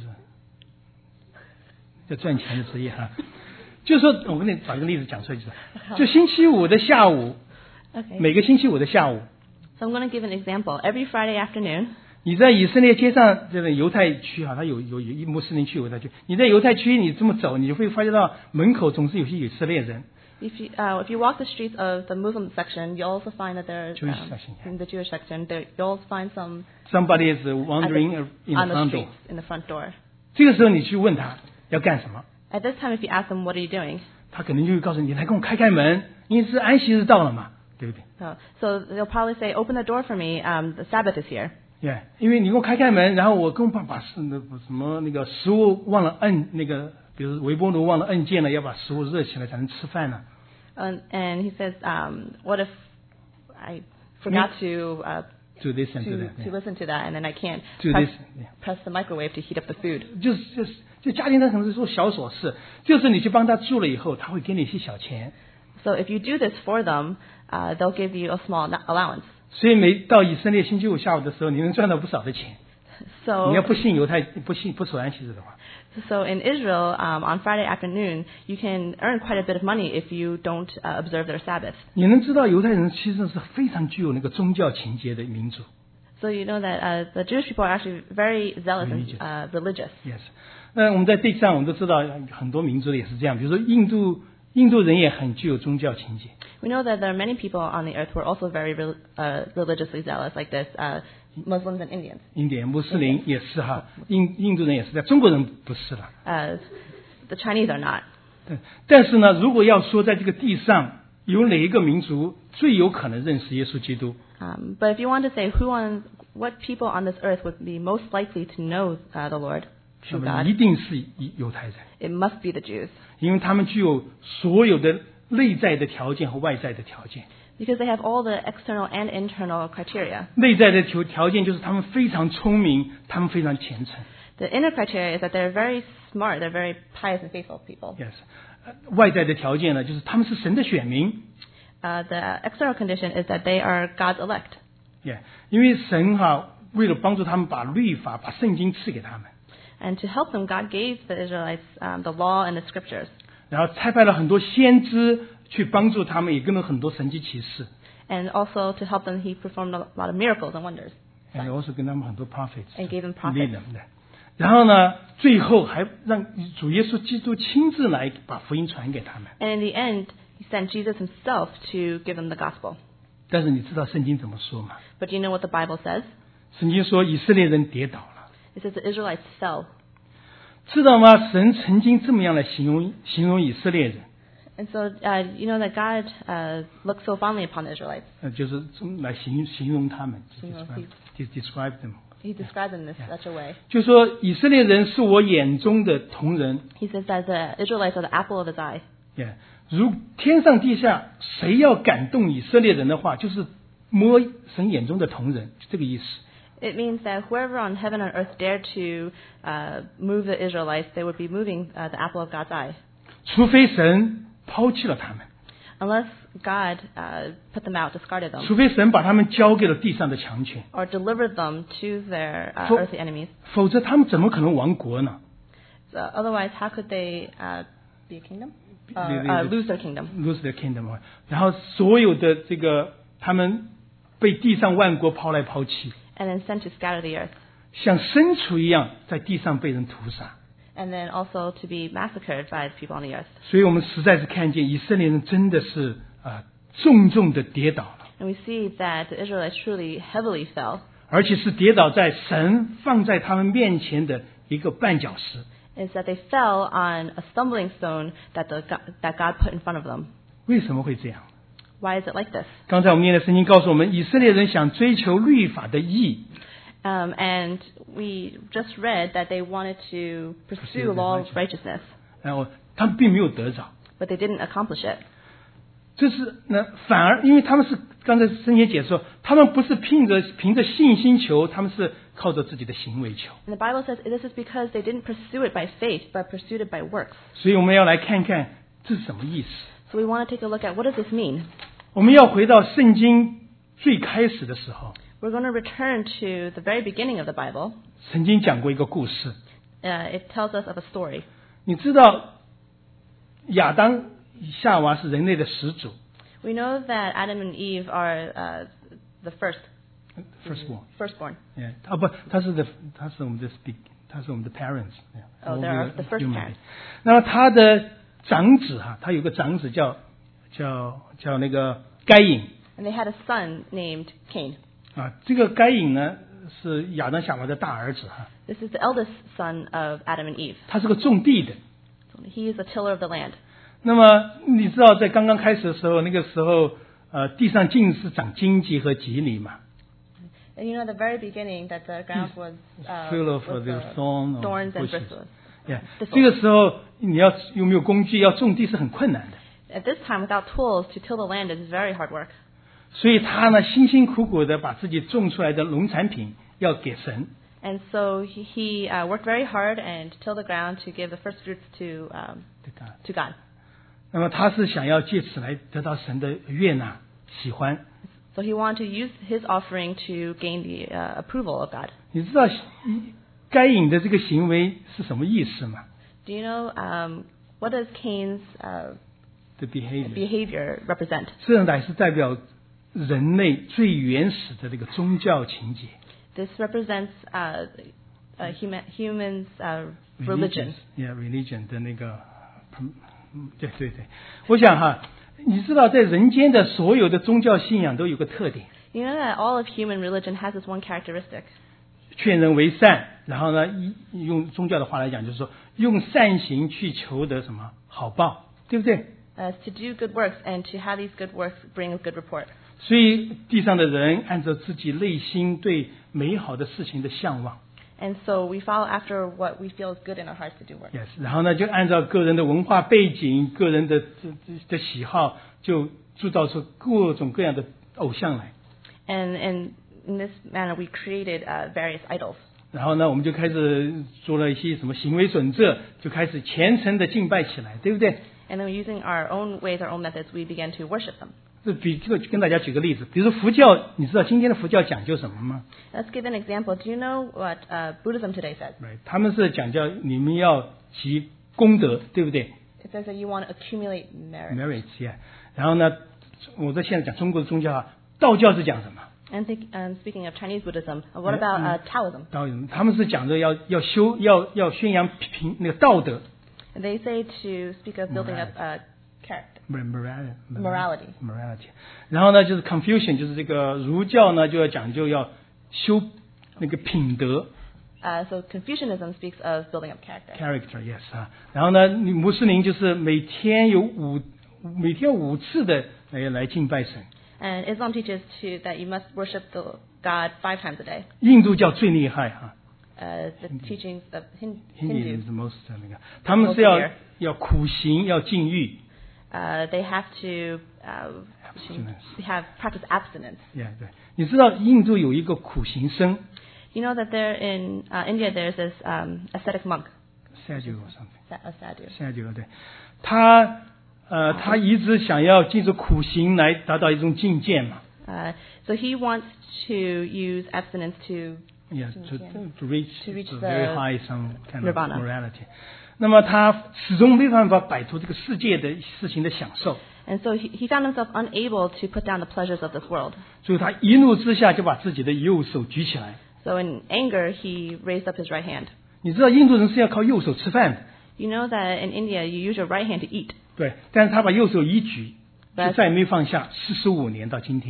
就赚钱的职业哈。就是说，我跟你找一个例子讲出来，就是就星期五的下午， Okay. 每个星期五的下午， So I'm going to give an example. Every Friday afternoon, 你在以色列街上这个犹太区哈，它有有有一穆斯林区、犹太区。你在犹太区，你这么走，你就会发觉到门口总是有些以色列人。 if you uh, if you walk the streets of the Muslim section, you'll also find that there's Jewish um, section, yeah. in the Jewish section, there, you'll also find some Somebody is at wandering the, in on the the front door. streets in the front door. 这个时候你去问他要干什么， At this time, if you ask them, "What are you doing?" 他可能就会告诉你，来跟我开开门，因为是安息日到了嘛，对不对？ So, so they'll probably say, "Open the door for me. Um, the Sabbath is here." Yeah, 因为你给我开开门，然后我跟我把把是那什么那个食物忘了摁那个，比如微波炉忘了摁键了，要把食物热起来才能吃饭呢。 And, and he says, um, "What if I forgot to uh, Do this and do to that. to listen to that, and then I can't Do press, this, yeah. press the microwave to heat up the food?" 就是就是就家庭上可能是做小琐事，就是你去帮他做了以后，他会给你一些小钱。 So if you do this for them, uh, they'll give you a small no- allowance. 所以每到以色列星期五下午的时候，你能赚到不少的钱。 So 你要不信犹太，不信不守安息日的话， So in Israel, um, on Friday afternoon, you can earn quite a bit of money if you don't uh, observe their Sabbath. 你能知道犹太人其实是非常具有那个宗教情节的民族。 So you know that uh, the Jewish people are actually very zealous Religious. and uh, religious. Yes，那我们在地上我们都知道很多民族也是这样，比如说印度，印度人也很具有宗教情节。 We know that there are many people on the earth who are also very re- uh, religiously zealous, like this, uh, Muslims and Indians. 印点穆斯林也是哈，印印度人也是这样，中国人不是了。 Uh, the Chinese are not. 对，但是呢，如果要说在这个地上有哪一个民族最有可能认识耶稣基督， Um, but if you want to say who on what people on this earth would be most likely to know uh, the Lord, 那 true 么 God, 一定是犹太人， it must be the Jews. 因为他们具有所有的内在的条件和外在的条件。 Because they have all the external and internal criteria. 内在的条条件就是他们非常聪明，他们非常虔诚。 The inner criteria is that they're very smart, they're very pious and faithful people. Yes，呃外在的条件呢，就是他们是神的选民。 Uh, the external condition is that they are God's elect. Yeah，因为神哈、为了帮助他们把律法、把圣经赐给他们， And to help them, God gave the Israelites um, the law and the scriptures. 然后差派了很多先知去帮助他们，也跟了很多神迹奇事， And also to help them, he performed a lot of miracles and wonders. 然后是跟他们很多 prophets And gave them lead prophets. them 的。然后呢，最后还让主耶稣基督亲自来把福音传给他们。 And in the end, he sent Jesus himself to give them the gospel. 但是你知道圣经怎么说吗？ But do you know what the Bible says? 圣经说以色列人跌倒了， It says the Israelites fell. 知道吗？神曾经这么样来形容形容以色列人， And so, uh, you know that God uh, looked so fondly upon the Israelites. 呃，就是这么来形形容他们形容 describe describe them， He described them in this, such a way. 就说以色列人是我眼中的瞳人。 He says that the Israelites are the apple of his eye. Yeah，如天上地下谁要感动以色列人的话，就是摸神眼中的瞳人，就这个意思。 It means that whoever on heaven and earth dared to uh, move the Israelites, they would be moving uh, the apple of God's eye. 除非神抛弃了他们， Unless God uh, put them out, discarded them, 除非神把他们交给了地上的强权， or delivered them to their uh, For- earthly enemies. 否则他们怎么可能亡国呢 So otherwise, how could they uh, be a kingdom? Uh, They- they- uh, lose their kingdom. ？Lose their kingdom，然后所有的这个他们被地上万国抛来抛弃， And then sent to scatter the earth. 像牲畜一样在地上被人屠杀。 And then also to be massacred by the people on the earth. 所以我们实在是看见以色列人真的是啊、重重的跌倒了。 And we see that the Israelites truly heavily fell. 而且是跌倒在神放在他们面前的一个绊脚石。 Is that they fell on a stumbling stone that the that God put in front of them. 为什么会这样？ Why is it like this? 刚才我们念的圣经告诉我们，以色列人想追求律法的义。 Um, and we just read that they wanted to pursue law of righteousness. 然后他们并没有得着。 But they didn't accomplish it. 这是那反而因为他们是刚才圣经解说，他们不是凭着凭着信心求，他们是靠着自己的行为求。 And the Bible says this is because they didn't pursue it by faith, but pursued it by works. 所以我们要来看看这是什么意思。 So we want to take a look at what does this mean? 我们要回到圣经最开始的时候， We're going to return to the very beginning of the Bible. 曾经讲过一个故事。 Uh, it tells us of a story. 你知道亚当夏娃是人类的始祖 We know that Adam and Eve are uh, the first, ，firstborn。 firstborn. Yeah, 啊不，他是的，他是我们的 speak， 他是我们的 parents。 Oh, they are the first parents. 那么他的长子哈，他有个长子叫叫叫那个该隐 And they had a son named Cain. 啊，这个该隐呢是亚当夏娃的大儿子哈， This is the eldest son of Adam and Eve. 他是个种地的。 He is a tiller of the land. 那么你知道在刚刚开始的时候，那个时候呃地上尽是长荆棘和棘藜嘛。 And you know, at the very beginning, that the ground was uh, Full of was, the uh, thorn or thorns and bushes. bristles. Yeah, Thistle. 这个时候你要有没有工具要种地是很困难的， At this time, without tools to till the land is very hard work. 所以他呢辛辛苦苦的把自己种出来的农产品要给神。 And so he, he uh, worked very hard and tilled the ground to give the first fruits to um, 对吧？ to God. 那么他是想要借此来得到神的悦纳、喜欢。 So he wanted to use his offering to gain the uh, approval of God. 你知道该隐的这个行为是什么意思吗 Do you know um, what does Cain's uh, ？The behavior， behavior represent? 这乃是代表人类最原始的这个宗教情节。 This represents uh, uh, human, humans' uh, religion. Yeah, religion 的那个，嗯对对对，我想哈，你知道在人间的所有的宗教信仰都有个特点， You know that all of human religion has this one characteristic. 劝人为善，然后呢，一用宗教的话来讲，就是说用善行去求得什么好报，对不对？ Uh, to do good works and to have these good works bring a good report. 所以地上的人按照自己内心对美好的事情的向往 And so we follow after what we feel is good in our hearts to do work. ，yes， 然后呢，就按照个人的文化背景、个人的的喜好，就铸造出各种各样的偶像来。 And, and in this manner, we created uh, various idols. 然后呢，我们就开始做了一些什么行为准则，就开始虔诚的敬拜起来，对不对？ And then using our own ways, our own methods, we began to worship them. 这比这个跟大家举个例子，比如说佛教，你知道今天的佛教讲究什么吗？ Let's give an example. Do you know what uh, Buddhism today says? 他们是讲究你们要积功德，对不对 It says that you want to accumulate merit. ？Merits， yeah。然后呢，我在现在讲中国的宗教啊，道教是讲什么？ And think, um, speaking of Chinese Buddhism, uh, what about uh, Taoism? 道他们是讲着要要修要要宣扬平那个道德 They say to speak of building up uh, character. morality Morality. morality。然后呢，就是 Confucian， 就是这个儒教呢就要讲究要修那个品德 Uh, so Confucianism speaks of building up character. character yes 啊。然后呢，你穆斯林就是每天有五每天五次的来来敬拜神。 And Islam teaches to that you must worship the God five times a day. 印度教最厉害哈 Uh, the teachings of Hin- ，Hindu Hindus, is the most 那个，他们是要 Most severe. 要苦行，要禁欲。 uh, they have to uh, Abstinence. have practice abstinence. Yeah， 对，你知道印度有一个苦行僧 You know that there in uh, India there's this um, ascetic monk, sadhu or something sa- a sadhu. sadhu 对，他呃他一直想要借着苦行来达到一种境界嘛。 Uh, so he wants to use abstinence to Yeah, to, to reach To reach to the very high some kind of nirvana. morality. 那么他始终没办法摆脱这个世界的事情的享受， And so he, he found himself unable to put down the pleasures of this world. 所以他一怒之下就把自己的右手举起来。 So in anger, he raised up his right hand. 你知道印度人是要靠右手吃饭的， You know that in India, you use your right hand to eat. 对，但是他把右手一举， But- 就再也没放下，四十五年到今天。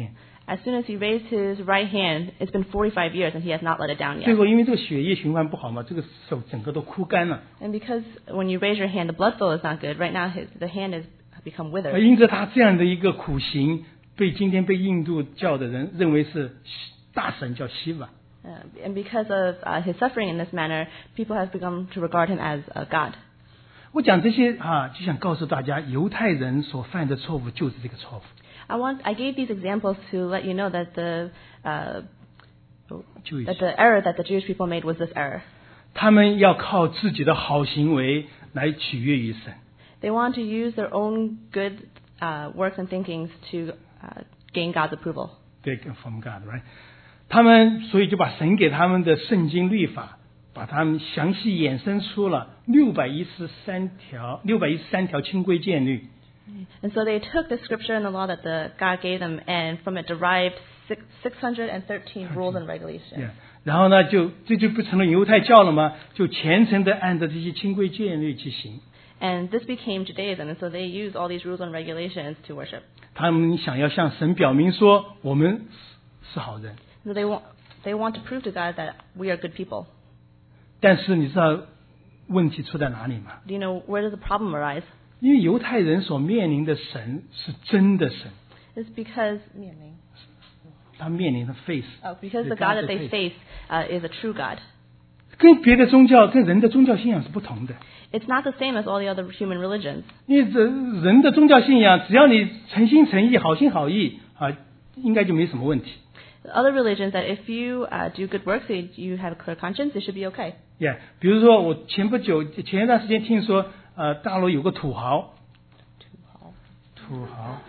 As soon as he raised his right hand, it's been forty-five years and he has not let it down 最 yet. 后因为这个血液循环不好嘛，这个手整个都枯干了。 And because when you raise your hand, the blood flow is not good. Right now, his, the hand has become 而 withered. 因着他这样的一个苦行，被今天被印度教的人认为是大神叫西瓦。 Uh, and because of uh, his suffering in this manner, people have begun to regard him as a god. 我讲这些啊，就想告诉大家，犹太人所犯的错误就是这个错误。 I want I gave these examples to let you know that the uh, Jewish that the error that the Jewish people made was this error. 他们要靠自己的好行为来取悦于神。 They want to use their own good uh, works and thinkings to uh, gain God's approval. 对 ，from God, right？ 他们所以就把神给他们的圣经律法，把他们详细衍生出了六百一十三条六百一十三条清规戒律。 And so they took the scripture and the law that the God gave them, and from it derived six, 613 rules and regulations. Yeah. 然后呢，就这就不成了犹太教了吗？就虔诚的按照这些清规戒律去行。 And this became Judaism, and so they used all these rules and regulations to worship. 他们想要向神表明说，我们是好人。 So they want they want to prove to God that we are good people. 但是你知道问题出在哪里吗？ Do you know where does the problem arise? 因为犹太人所面临的神是真的神， It's because 他面临的 face， oh, because the the God God that they that face uh, is a true God. 跟别的宗教、跟人的宗教信仰是不同的。 It's not the same as all the other human religions. 因为这人的宗教信仰，只要你诚心诚意、好心好意啊，应该就没什么问题。 Other religions that if you uh, do good works, you you have a clear conscience, it should be okay. Yeah， 比如说我前不久前一段时间听说，呃，大陆有个土豪，土豪，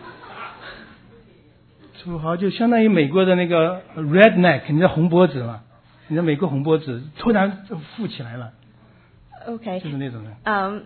土豪就相当于美国的那个 redneck， 你知道红脖子吗？你知道美国红脖子突然就富起来了， Okay. 就是那种人。 Um,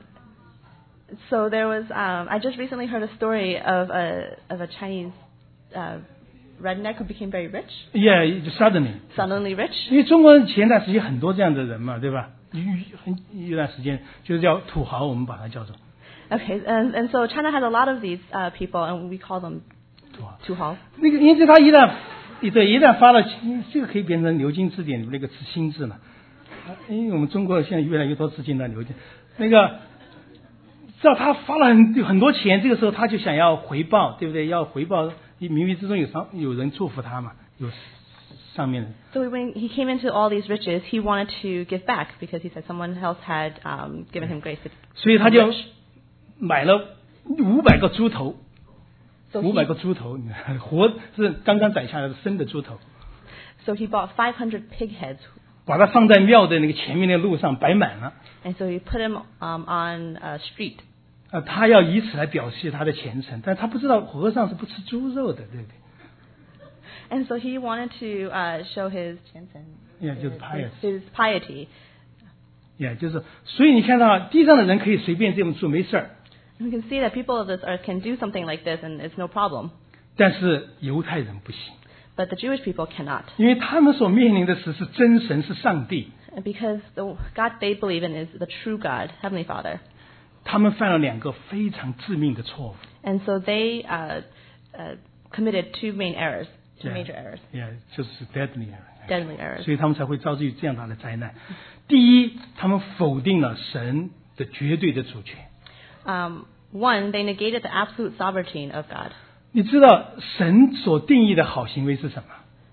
so there was, um, I just recently heard a story of a of a Chinese uh, redneck who became very rich, Yeah, suddenly， suddenly rich. 因为中国前段时间很多这样的人嘛，对吧？一很一段时间就是叫土豪，我们把它叫做 Okay, and and so China has a lot of these uh, people, and we call them 土豪。 tuhao. 那个，因为他一旦对一旦发了，这个可以变成牛津字典里面那个词新字了。因为我们中国现在越来越多字进到牛津，那个，知道他发了很很多钱，这个时候他就想要回报，对不对？要回报，冥冥之中有上有人祝福他嘛，有上面的。 So when he came into all these riches, he wanted to give back because he said someone else had um, given him grace. to 所以他就 become rich. 买了五百个猪头， So 五百 he, 个猪头，活是刚刚宰下来的生的猪头， so he bought five hundred pig heads, 把它放在庙的那个前面的路上摆满了。 and so he put them um, on a street. 呃，他要以此来表示他的虔诚，但他不知道和尚是不吃猪肉的，对不对？ And so he wanted to uh, show his Yeah, 就是 pious. his piety. 也就是，所以你看到地上的人可以随便这么做没事儿， We can see that people of this earth can do something like this and it's no problem. 但是犹太人不行， But the Jewish people cannot. 因为他们所面临的是是真神是上帝， And because the God they believe in is the true God, Heavenly Father. 他们犯了两个非常致命的错误。 And so they uh, uh, committed two main errors, two Yeah. major errors, Yeah，就是 deadly， deadly errors. 所以他们才会遭遇这样大的灾难。第一，他们否定了神的绝对的主权。 Um, one, they negated the absolute sovereignty of God. 你知道神所定义的好行为是什么？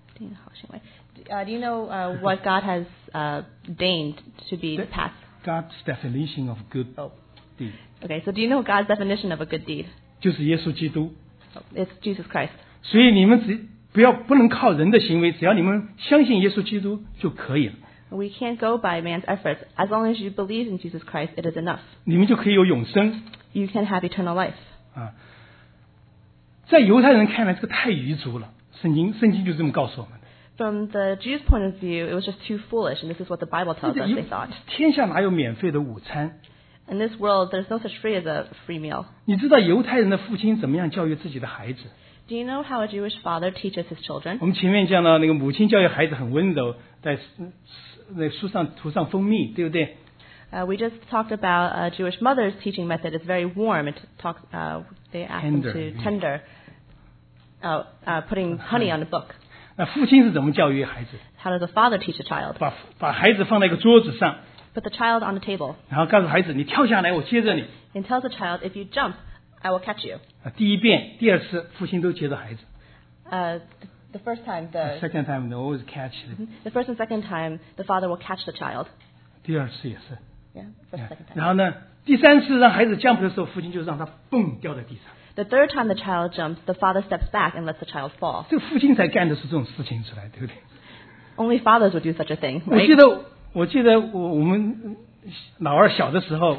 Uh, do you know uh, what God has uh, deigned to be the path? God's definition of good Oh. deed Okay, so do you know God's definition of a good deed? 就是耶稣基督。 Oh, it's Jesus Christ. 所以你们只不要不能靠人的行为，只要你们相信耶稣基督就可以了， We can't go by man's efforts. As long as you believe in Jesus Christ, it is enough. 你们就可以有永生 You can have eternal life. 啊。在犹太人看来，这个太愚拙了。圣经圣经就这么告诉我们的。 From the Jews' point of view, it was just too foolish, and this is what the Bible tells us, they thought. 天下哪有免费的午餐？ In this world, there's no such free as a free meal. 你知道犹太人的父亲怎么样教育自己的孩子？ Do you know how a Jewish father teaches his children? 我们前面讲到那个母亲教育孩子很温柔，在那书上涂上蜂蜜，对不对？ Uh, we just talked about a Jewish mother's teaching method. It's very warm. It talks. Uh, they ask them Tender, to yeah. tender. uh, uh, putting honey on a book. 那父亲是怎么教育孩子？ How does a father teach a child? 把把孩子放在一个桌子上， Put the child on the table 然后告诉孩子：“你跳下来，我接着你。 and tells the child, if you jump, I will catch you. ” 啊，第一遍、第二次，父亲都接着孩子。 Uh, the first time, the, Second time they always catch. the first and second time, the father will catch the child. 第二次也是。 Yeah, first and second time. 然后呢，第三次让孩子 jump 的时候，父亲就让他蹦掉在地上。 The third time the child jumps, the father steps back and lets the child fall. 这个父亲才干得出这种事情出来，对不对？ Only fathers would do such a thing, 我 right? 记得，我记得我我们老二小的时候，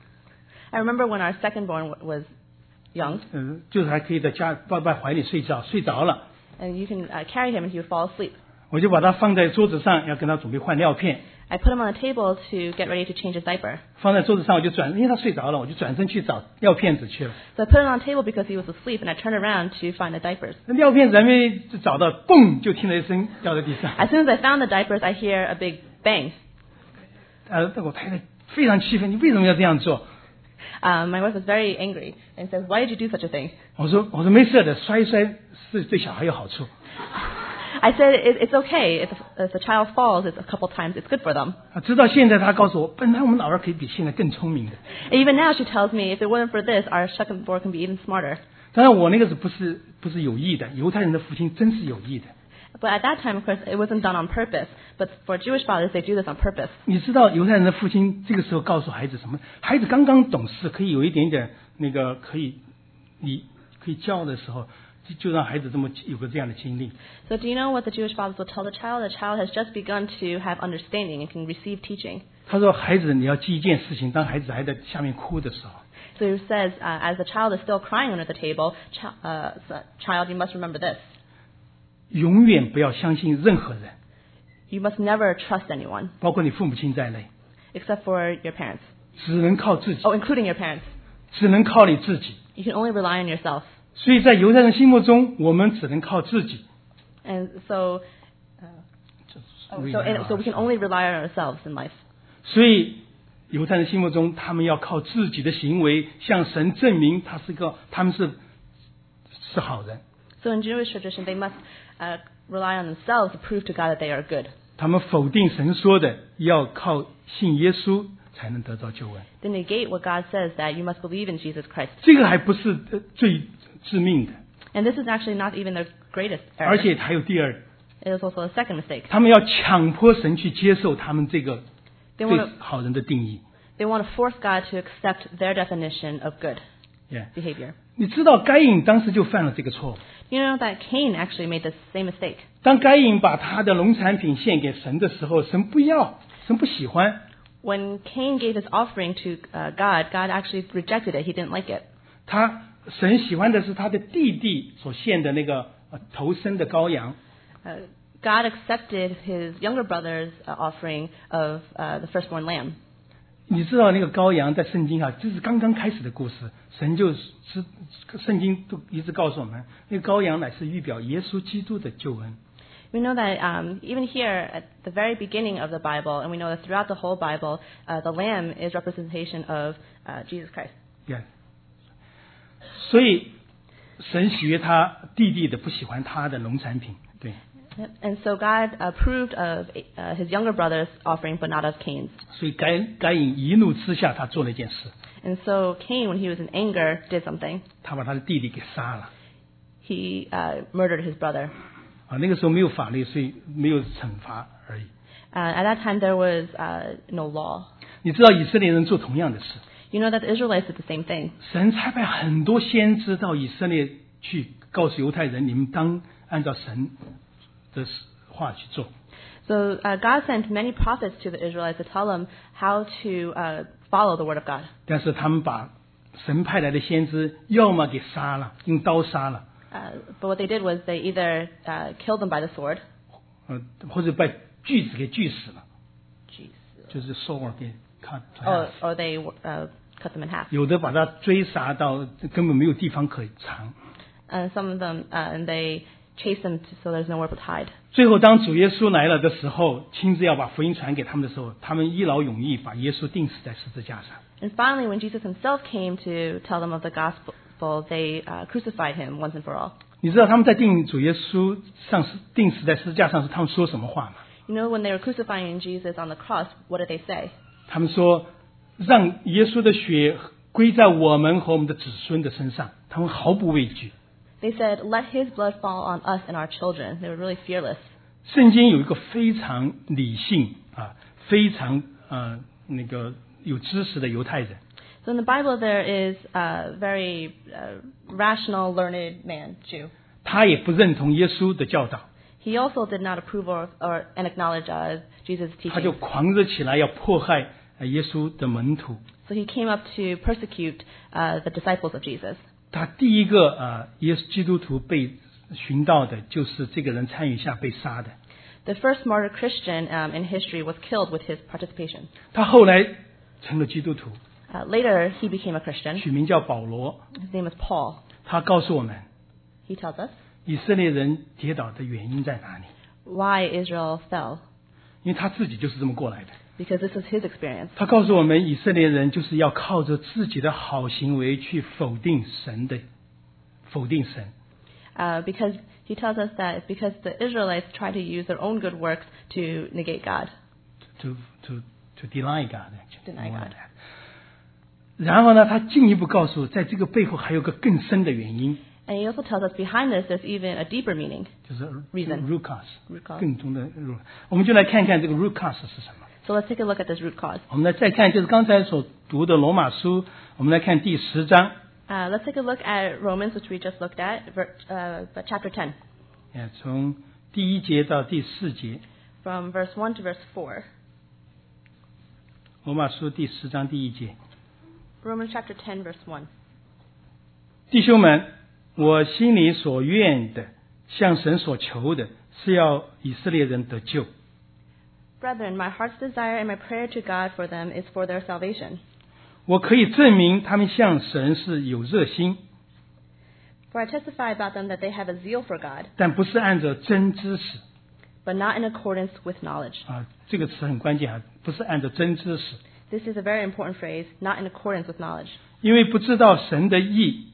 I remember when our second born w- was young, 嗯、就是还可以在家爸爸怀里睡觉，睡着了， and you can uh, carry him and he would fall asleep. 我就把他放在桌子上，要跟他准备换尿片。 I put him on the table to get ready to change his diaper. 放在桌子上，我就转，因为他睡着了，我就转身去找尿片子去了。 So I put him on the table because he was asleep, and I turned around to find the diapers. 那尿片子还没找到，嘣，就听了一声掉在地上。 As soon as I found the diapers, I hear a big bang. 呃，那我太太非常气愤，你为什么要这样做？ Um, my wife was very angry and says, "Why did you do such a thing?" 我说我说没事的，摔一摔是对小孩有好处。 I said, it, "It's okay. If, if the child falls, it's a couple times. It's good for them." 啊，直到现在他告诉我，本来我们老二可以比现在更聪明的。 And even now, she tells me, if it wasn't for this, our second born can be even smarter. 当然我那个是不是不是有意的？犹太人的父亲真是有意的。 But at that time, of course, it wasn't done on purpose. But for Jewish fathers, they do this on purpose. 你知道犹太人的父亲这个时候告诉孩子什么？孩子刚刚懂事，可以有一点点那个可以你可以教的时候，就就让孩子这么有个这样的经历。 So do you know what the Jewish fathers will tell the child? The child has just begun to have understanding and can receive teaching. 他说：“孩子，你要记一件事情，当孩子还在下面哭的时候， So he says, uh, as the child is still crying under the table, ch- uh, so- child, you must remember this. 永远不要相信任何人， You must never trust anyone, 包括你父母亲在内， except for your parents. 只能靠自己， Oh, including your parents. 只能靠你自己。 You can only rely on yourself. 所以在犹太人心目中，我们只能靠自己。 And so, oh, so, and, so we can only rely on ourselves in life. 所以犹太人心目中，他们要靠自己的行为向神证明他是个，他们是是好人。 So in Jewish tradition, they must uh, rely on themselves to prove to God that they are good. 他们否定神说的，要靠信耶稣才能得到救恩。 They negate what God says, that you must believe in Jesus Christ. 这个还不是呃最致命的， And this is actually not even the greatest 而 error. 且还有第二， It is also a second mistake. 他们要强迫神去接受他们这个 They 对 want to 好人的定义。 they want to force God to accept their definition of good Yeah. behavior. 你知道该隐当时就犯了这个错误。 You know that Cain actually made the same mistake. 当该隐把他的农产品献给神的时候，神不要，神不喜欢。 When Cain gave his offering to uh, God, God actually rejected it. He didn't like it. 他神喜欢的是他的弟弟所献的那个呃头生的羔羊。 Uh, God accepted his younger brother's uh, offering of uh, the firstborn lamb. 你知道那个羔羊在圣经啊，这是刚刚开始的故事。神就是圣经都一直告诉我们，那个羔羊乃是预表耶稣基督的救恩。 We know that um, even here at the very beginning of the Bible, and we know that throughout the whole Bible, uh, the lamb is representation of uh, Jesus Christ. Yeah. 所以神喜悦他弟弟的，不喜欢他的农产品。对， And so God approved of uh, his younger brother's offering, but not of Cain's. 所以该该隐一怒之下，他做了一件事， And so Cain, when he was in anger, did something. 他把他的弟弟给杀了。 He uh, murdered his brother. 啊，那个时候没有法律，所以没有惩罚而已。 Uh, at that time, there was uh, no law. 你知道以色列人做同样的事， You know that the Israelites did the same thing. 神差派很多先知到以色列去告诉犹太人，你们当按照神的话去做。 So uh, God sent many prophets to the Israelites to tell them how to uh, follow the word of God. 但是他们把神派来的先知要么给杀了，用刀杀了， Uh, but what they did was they either uh, killed them by the sword, 呃，或者把锯子给锯死了，就是 sword 给 cut or, or they uh, cut them in half. 有的把他追杀到根本没有地方可藏。 And some of them, uh, and they chased them to, so there's nowhere to hide. 最后，当主耶稣来了的时候，亲自要把福音传给他们的时候，他们一劳永逸把耶稣钉死在十字架上。 And finally, when Jesus himself came to tell them of the gospel, they uh, crucified him once and for all. 你知道他们在定主耶稣上钉死在十字架上时，他们说什么话吗？ You know, when they were crucifying Jesus on the cross, what did they say? 他们说，让耶稣的血归在我们和我们的子孙的身上，他们毫不畏惧。 They said, let his blood fall on us and our children. They were really fearless. 圣经有一个非常理性啊，非常呃那个有知识的犹太人， So in the Bible, there is a very uh, rational, learned man, Jew. 他也不认同耶稣的教导， He also did not approve or, or and acknowledge uh, Jesus' 他就 teaching. 狂热起来要迫害呃耶稣的门徒。 So he came up to persecute uh, the disciples of Jesus. 他第一个啊，耶稣基督徒被寻到的，就是这个人参与下被杀的。 The first martyr Christian um, in history was killed with his participation. 他后来成了基督徒， Uh, later, he became a Christian. 取名叫保罗。 His name is Paul. 他告诉我们， He tells us 以色列人跌倒的原因在哪里？ why Israel fell, 因为他自己就是这么过来的。 because this was his experience. 他告诉我们，以色列人就是要靠着自己的好行为去否定神的，否定神。 Uh, because he tells us that it's because the Israelites try to use their own good works to negate God. To to to deny God. Deny God. 然后呢，他进一步告诉，在这个背后还有个更深的原因， And he also tells us behind this, there's even a deeper meaning. 就是 Reason. root cause， Root cause. 更中的 root。我们就来看看这个 root cause 是什么。 So let's take a look at this root cause. 我们来再看，就是刚才所读的罗马书，我们来看第十章， Uh, let's take a look at Romans, which we just looked at, ver- uh, but chapter ten, 呃，从第一节到第四节， from verse one to verse four. 罗马书第十章第一节。 Romans chapter ten, verse one. 弟兄们，我心里所愿的，向神所求的，是要以色列人得救。 Brethren, my heart's desire and my prayer to God for them is for their salvation. 我可以证明他们向神是有热心， For I testify about them that they have a zeal for God, 但不是按照真知识 but not in accordance with knowledge. 啊，这个词很关键啊，不是按照真知识， This is a very important phrase, not in accordance with knowledge. 因为不知道神的义。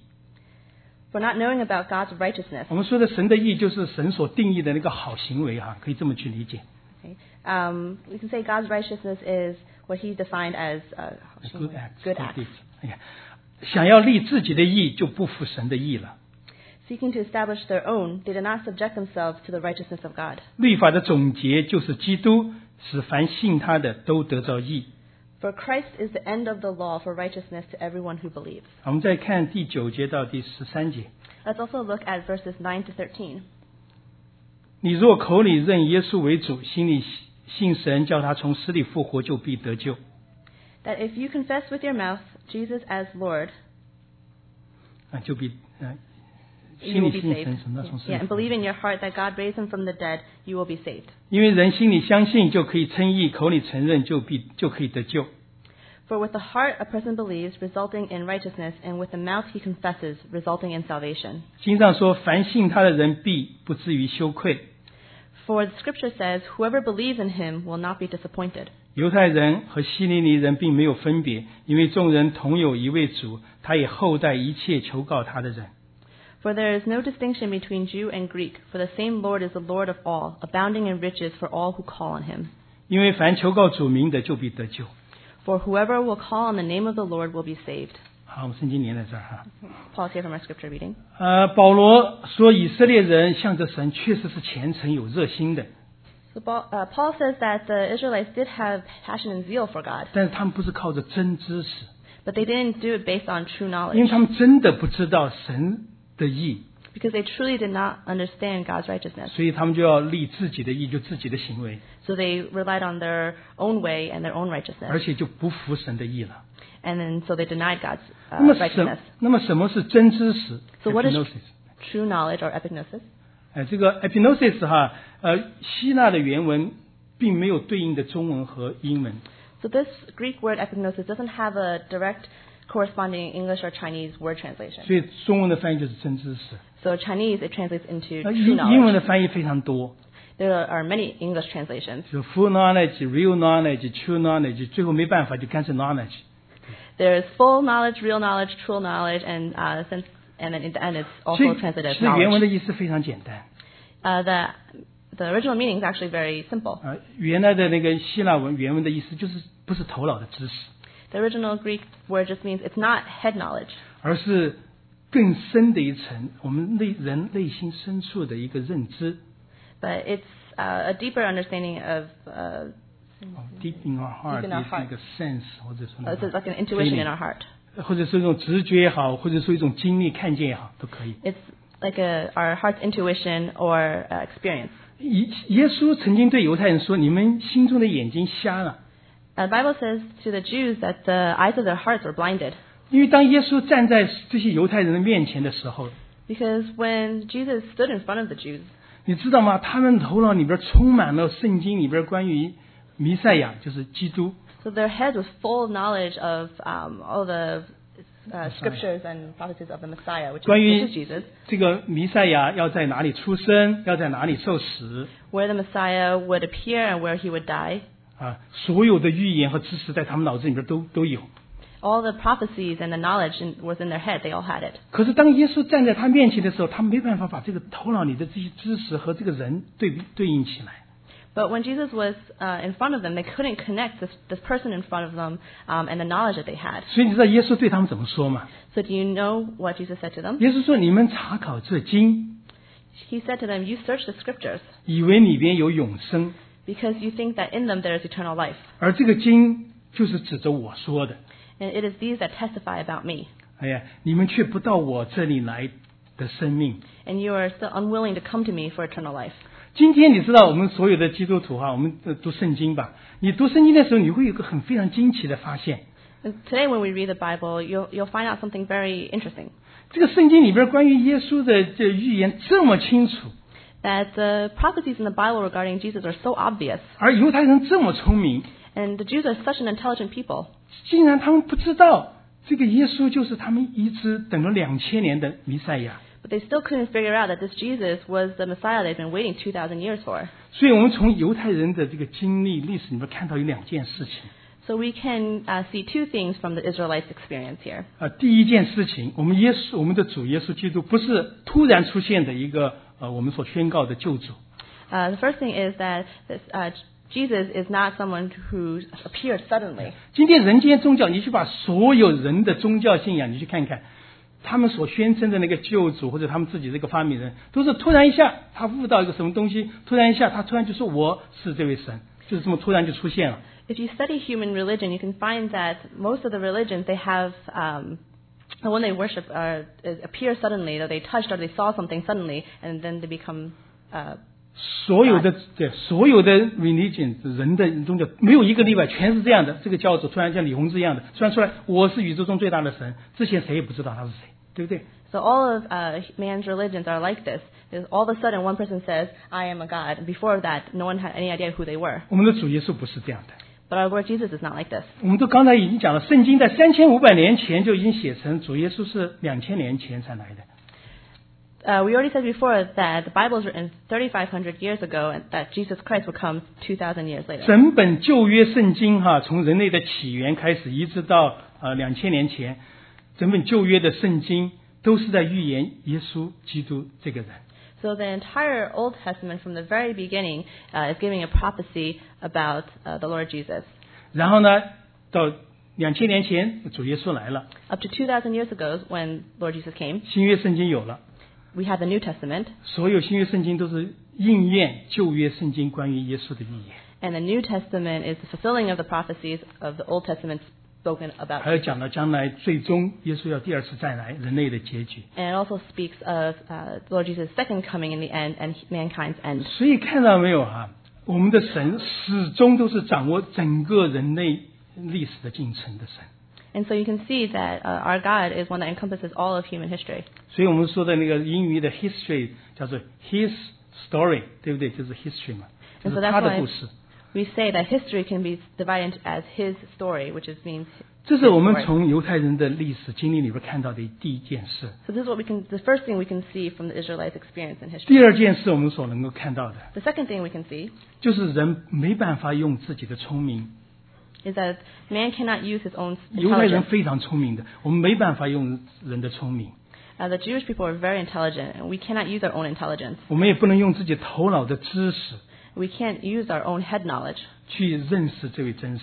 For not knowing about God's righteousness. 我们说的神的义，就是神所定义的那个好行为哈、可以这么去理解。 Okay. Um, we can say God's righteousness is what he defined as uh, Good acts, good good acts. deeds. 哎呀，想要立自己的义，就不服神的义了。 Seeking to establish their own, they did not subject themselves to the righteousness of God. 律法的总结就是基督，使凡信他的都得着义。 For Christ is the end of the law for righteousness to everyone who believes. 我们再看第九节到第十三节。 Let's also look at verses nine to thirteen. 你若口里认耶稣为主，心里信神叫他从死里复活，就必得救。 That if you confess with your mouth Jesus as Lord, 啊，就必呃， you 心 will 里 be 信 saved. 神什么叫从死里 Yeah, and 复活？ believe in your heart that God raised him from the dead, you will be saved. 因为人心里相信就可以称义，口里承认就必就可以得救。 For with the heart a person believes, resulting in righteousness, and with the mouth he confesses, resulting in salvation. 经上说，凡信他的人必不至于羞愧。 For the scripture says, whoever believes in him will not be disappointed. 犹太人和希利尼人并没有分别，因为众人同有一位主，他也厚待一切求告他的人。 For there is no distinction between Jew and Greek, for the same Lord is the Lord of all, abounding in riches for all who call on him. 因为凡求告主名的，就必得救。 For whoever will call on the name of the Lord will be saved. 好，我们圣经连在这儿哈。 Pause here from our scripture reading. 呃，保罗说，以色列人向着神确实是虔诚有热心的， So Paul, uh, Paul says that the Israelites did have passion and zeal for God, 但是他们不是靠着真知识， but they didn't do it based on true 因为 knowledge, 他们真的不知道神的义， because they truly did not understand God's righteousness. 所以他们就要立自己的义，就自己的行为， So they relied on their own way and their own 而 righteousness, 且就不服神的义了。 and then so they denied God's 那 uh, 么 righteousness. 什那么什么是真知识 So what is ？Epignosis true knowledge or epignosis? 哎，这个 epignosis 哈，呃，希腊的原文并没有对应的中文和英文， So this Greek word epignosis doesn't have a direct corresponding English or Chinese word translation. 所以中文的翻译就是真知识。 So Chinese, it translates into 呃 true 英英文 knowledge. 的翻译非常多， There are many English translations. 就 full knowledge、real knowledge、true knowledge， 最后没办法就干脆 knowledge。 There's full knowledge, real knowledge, true knowledge, and uh, since and then in the end it's 所 also 以 translated 其 as 实原文的 knowledge. 意思非常简单 Uh, the the original meaning is actually very simple. 啊。原来的那个希腊文原文的意思就是不是头脑的知识， The original Greek word just means it's not head knowledge, 而是更深的一层我们内人内心深处的一个认知。 but it's uh, a deeper understanding of uh, Deep in our heart Deep in our 也是 heart. 一个 sense 或者说 uh, 那 it's 个 like an intuition in feeling our heart. 或者说一种直觉也好，或者说一种经历看见也好，都可以。 It's like a, our heart's intuition or uh, experience. 耶耶稣曾经对犹太人说：“你们心中的眼睛瞎了。” Uh, the Bible says to the Jews that the eyes of their hearts were blinded. 因为当耶稣站在这些犹太人的面前的时候， Because when Jesus stood in front of the Jews, 你知道吗？他们头脑里边充满了圣经里边关于弥赛亚，就是基督。 so their head was full of knowledge of um, all the uh, scriptures and prophecies of the Messiah, which is, 关于 which is Jesus, 这个弥赛亚要在哪里出生，要在哪里受死 where the Messiah would appear and where he would die. 啊，所有的预言和知识在他们脑子里边都都有。 All the prophecies and the knowledge in, was in their head. They all had it. 可是当耶稣站在他面前的时候，他没办法把这个头脑里的这些知识和这个人对比对应起来。 But when Jesus was uh, in front of them, they couldn't connect this, this person in front of them um, and the knowledge that they had. 所以你知道耶稣对他们怎么说吗？ So do you know what Jesus said to them? 耶稣说：“你们查考这经， He said to them, you search the scriptures 以为里边有永生， because you think that in them there is eternal life. 而这个经就是指着我说的。 And it is these that testify about me. 哎呀，你们却不到我这里来的生命。 And you are still unwilling to come to me for eternal life. 今天你知道我们所有的基督徒哈，我们呃读圣经吧。你读圣经的时候，你会有一个很非常惊奇的发现， And today when we read the Bible, you'll, you'll find out something very interesting. 这个圣经里边关于耶稣的这预言这么清楚， That the prophecies in the Bible regarding Jesus are so obvious. 而犹太人这么聪明， And the Jews are such an intelligent people. 竟然他们不知道这个耶稣就是他们一直等了两千年的弥赛亚。 But they still couldn't figure out that this Jesus was the Messiah they've been waiting two thousand years for. 所以我们从犹太人的这个经历历史里面看到有两件事情。 So we can uh, see two things from the Israelites' experience here. 啊，第一件事情，我们耶稣，我们的主耶稣基督不是突然出现的一个呃我们所宣告的救主。 Uh, the first thing is that this, uh, Jesus is not someone who appeared suddenly. 今天人间宗教，你去把所有人的宗教信仰，你去看看，他们所宣称的那个救主或者他们自己这个发明人，都是突然一下他悟到一个什么东西，突然一下他突然就说我是这位神，就是这么突然就出现了。 If you study human religion, you can find that most of the religions, they have, um, when they worship, uh, appear suddenly, that they touched or they saw something suddenly, and then they become, uh, 所有的对所有的 religion 人的宗教没有一个例外，全是这样的。这个教主突然像李洪志一样的，突然出来，我是宇宙中最大的神，之前谁也不知道他是谁，对不对？ So all of uh, man's religions are like this. Is all of a sudden one person says, I am a God. And before that, no one had any idea who they were. 我们的主耶稣不是这样的。 But our Lord Jesus is not like this. 我们都刚才已经讲了，圣经在三千五百年前就已经写成，主耶稣是两千年前才来的。 Uh, we already said before that the Bible was written thirty-five hundred years ago and that Jesus Christ would come two thousand years later. 整本旧约圣经哈，从人类的起源开始，一直到呃两千年前，整本旧约的圣经都是在预言耶稣基督这个人。 So the entire Old Testament from the very beginning uh, is giving a prophecy about uh, the Lord Jesus. 然后呢，到两千年前，主耶稣来了， Up to two thousand years ago when Lord Jesus came, 新约圣经有了， we have the New Testament. 所有新约圣经都是应验旧约圣经关于耶稣的预言。 And the New Testament is the fulfilling of the prophecies of the Old Testament spoken about. 还有讲到将来最终耶稣要第二次再来，人类的结局。 And it also speaks of uh, Lord Jesus' second coming in the end and mankind's end. 所以看到没有啊？我们的神始终都是掌握整个人类历史的进程的神。 And so you can see that uh, our God is one that encompasses all of human history. 所以我们说的那个英语的 history 叫做 his story， 对不对？就是 history 嘛，就 And 是 so 他 that's 的 why 故事。 we say that history can be divided as his story, which is means. 这是我们从犹太人的历史经历里边看到的第一件事。 So this is what we can. The first thing we can see from the Israelites' experience in history. 第二件事我们所能够看到的， The second thing we can see 就是人没办法用自己的聪明。 is that man cannot use his own 犹太人 intelligence. 非常聪明的，我们没办法用人的聪明。 Uh, the Jewish people are very intelligent, and we cannot use our own intelligence. 我们也不能用自己头脑的知识 We can't use our own head knowledge 去认识这位真神。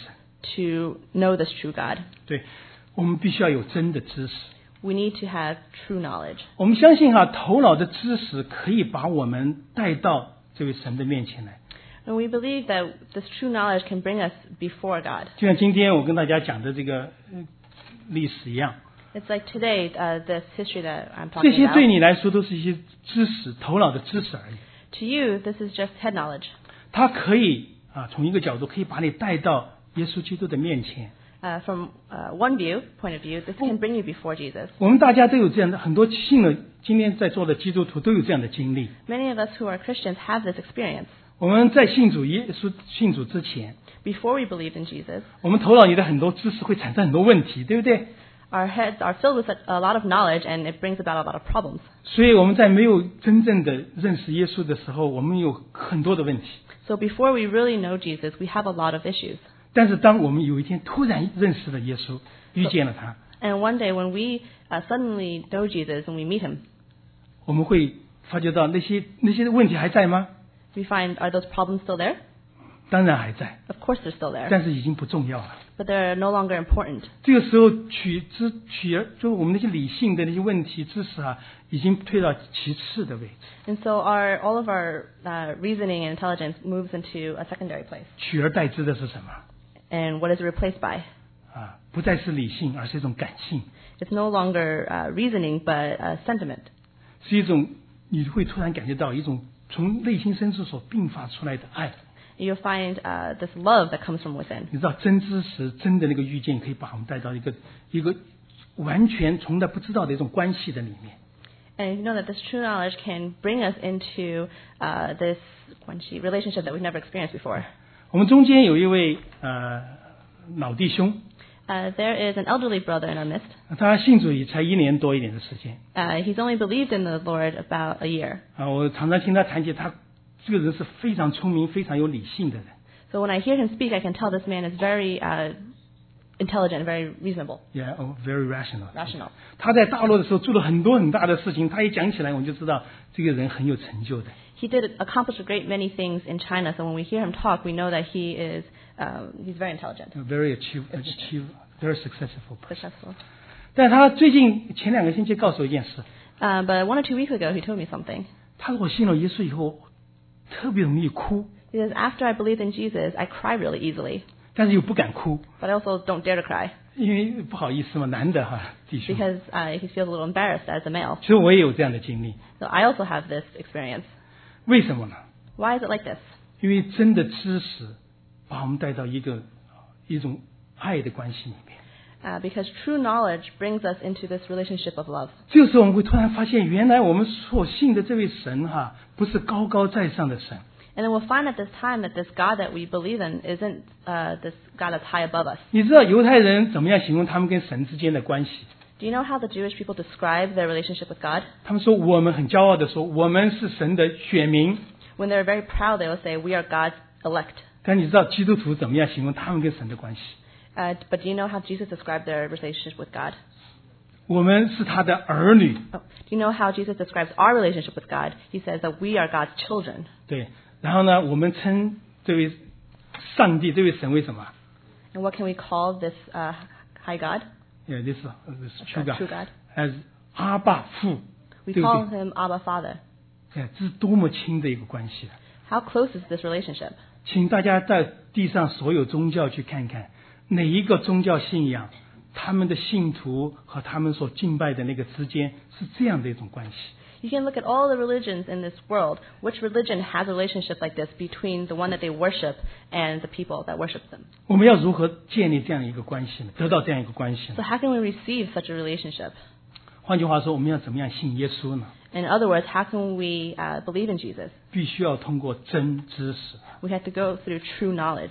to know this true God. 对，我们必须要有真的知识。 We need to have true knowledge. 我们相信哈、啊，头脑的知识可以把我们带到这位神的面前来。 And we believe that this true knowledge can bring us before God. 就像今天我跟大家讲的这个呃历史一样， It's like today, uh, this history that I'm 这 talking 些对 about. 你来说都是一些知识、头脑的知识而已。 To you, this is just head knowledge. 它可以啊，从一个角度可以把你带到耶稣基督的面前。 Uh, from uh, one view, point of view, this can bring you before Jesus. 我们大家都有这样的，很多信了今天在座的基督徒都有这样的经历。 Many of us who are Christians have this experience. 我们在信主耶稣信主之前， Before we believed in Jesus, 我们头脑里的很多知识会产生很多问题，对不对？ our heads are filled with a lot of knowledge, and it brings about a lot of problems. 所以我们在没有真正的认识耶稣的时候，我们有很多的问题。 So before we really know Jesus, we have a lot of issues. 但是当我们有一天突然认识了耶稣，遇见了他， And one day when we uh, suddenly know Jesus and we meet him, 我们会发觉到那些那些问题还在吗？ we find, are those problems still there? 当然还在， Of course they're still there, 但是已经不重要了。 but they're no longer important. 这个时候取之取而就是我们那些理性的那些问题知识啊，已经退到其次的位置， And so our, all of our uh, reasoning and intelligence moves into a secondary place. 取而代之的是什么？ And what is it replaced by? 啊，不再是理性，而是一种感性， It's no longer uh, reasoning, but uh, sentiment. 是一种你会突然感觉到一种从内心深处所迸发出来的爱。 You'll find uh, this love that comes from within. 你知道真知识真的那个遇见，可以把我们带到一个一个完全从来不知道的一种关系的里面。 And you know that this true knowledge can bring us into uh, this relationship that we've never experienced before. 我们中间有一位呃老弟兄， Uh, there is an elderly brother in our midst. 他信主也才一年多一点的时间 Uh, he's only believed in the Lord about a year. 啊，我常常听他谈起，他这个人是非常聪明、非常有理性的人。 So when I hear him speak, I can tell this man is very uh, intelligent, very reasonable, Yeah, oh, very rational. rational. 他在大陆的时候做了很多很大的事情，他一讲起来，我们就知道这个人很有成就的。 He did accomplish a great many things in China, so when we hear him talk, we know that he is um, he's very intelligent, Very achieve, achieve, very successful person. successful. 但他最近前两个星期告诉我一件事， Uh, but one or two weeks ago, he told me something. 他说我信了耶稣以后，特别容易哭， He says, after I believed in Jesus, I cry really easily, 但是又不敢哭， but I also don't dare to cry 因为不好意思嘛，男的哈弟兄。 because uh, he feels a little embarrassed as a male. 其实我也有这样的经历， So I also have this experience. 为什么呢？ Why is it like this? 因为真的知识把我们带到一个一种爱的关系里面。 Uh, because true knowledge brings us into this relationship of love. 这个时候我们会突然发现，原来我们所信的这位神哈，不是高高在上的神。 And then we'll find at this time that this God that we believe in isn't uh, this God that's high above us. 你知道犹太人怎么样形容他们跟神之间的关系？ Do you know how the Jewish people describe their relationship with God? 他们说我们很骄傲的说，我们是神的选民。 When they're very proud, they will say, we are God's elect. 但你知道基督徒怎么样形容他们跟神的关系？ Uh, but do you know how Jesus described their relationship with God? 我们是他的儿女。 Oh, do you know how Jesus describes our relationship with God? He says that we are God's children. 对，然后呢，我们称这位上帝、这位神为什么？ And what can we call this uh, high God? Yeah, this this true God, True God. as 阿爸父， We 对不 call 对？ him Abba Father. 哎，这是多么亲的一个关系啊！ How close is this relationship? 请大家在地上所有宗教去看看，哪一个宗教信仰，他们的信徒和他们所敬拜的那个之间是这样的一种关系。 You can look at all the religions in this world. Which religion has a relationship like this between the one that they worship and the people that worship them? 我们要如何建立这样一个关系呢？得到这样一个关系 So 呢？ how can we receive such a relationship? 换句话说，我们要怎么样信耶稣呢？ In other words, how can we uh, believe in Jesus? 必须要通过真知识。 We have to go through true knowledge.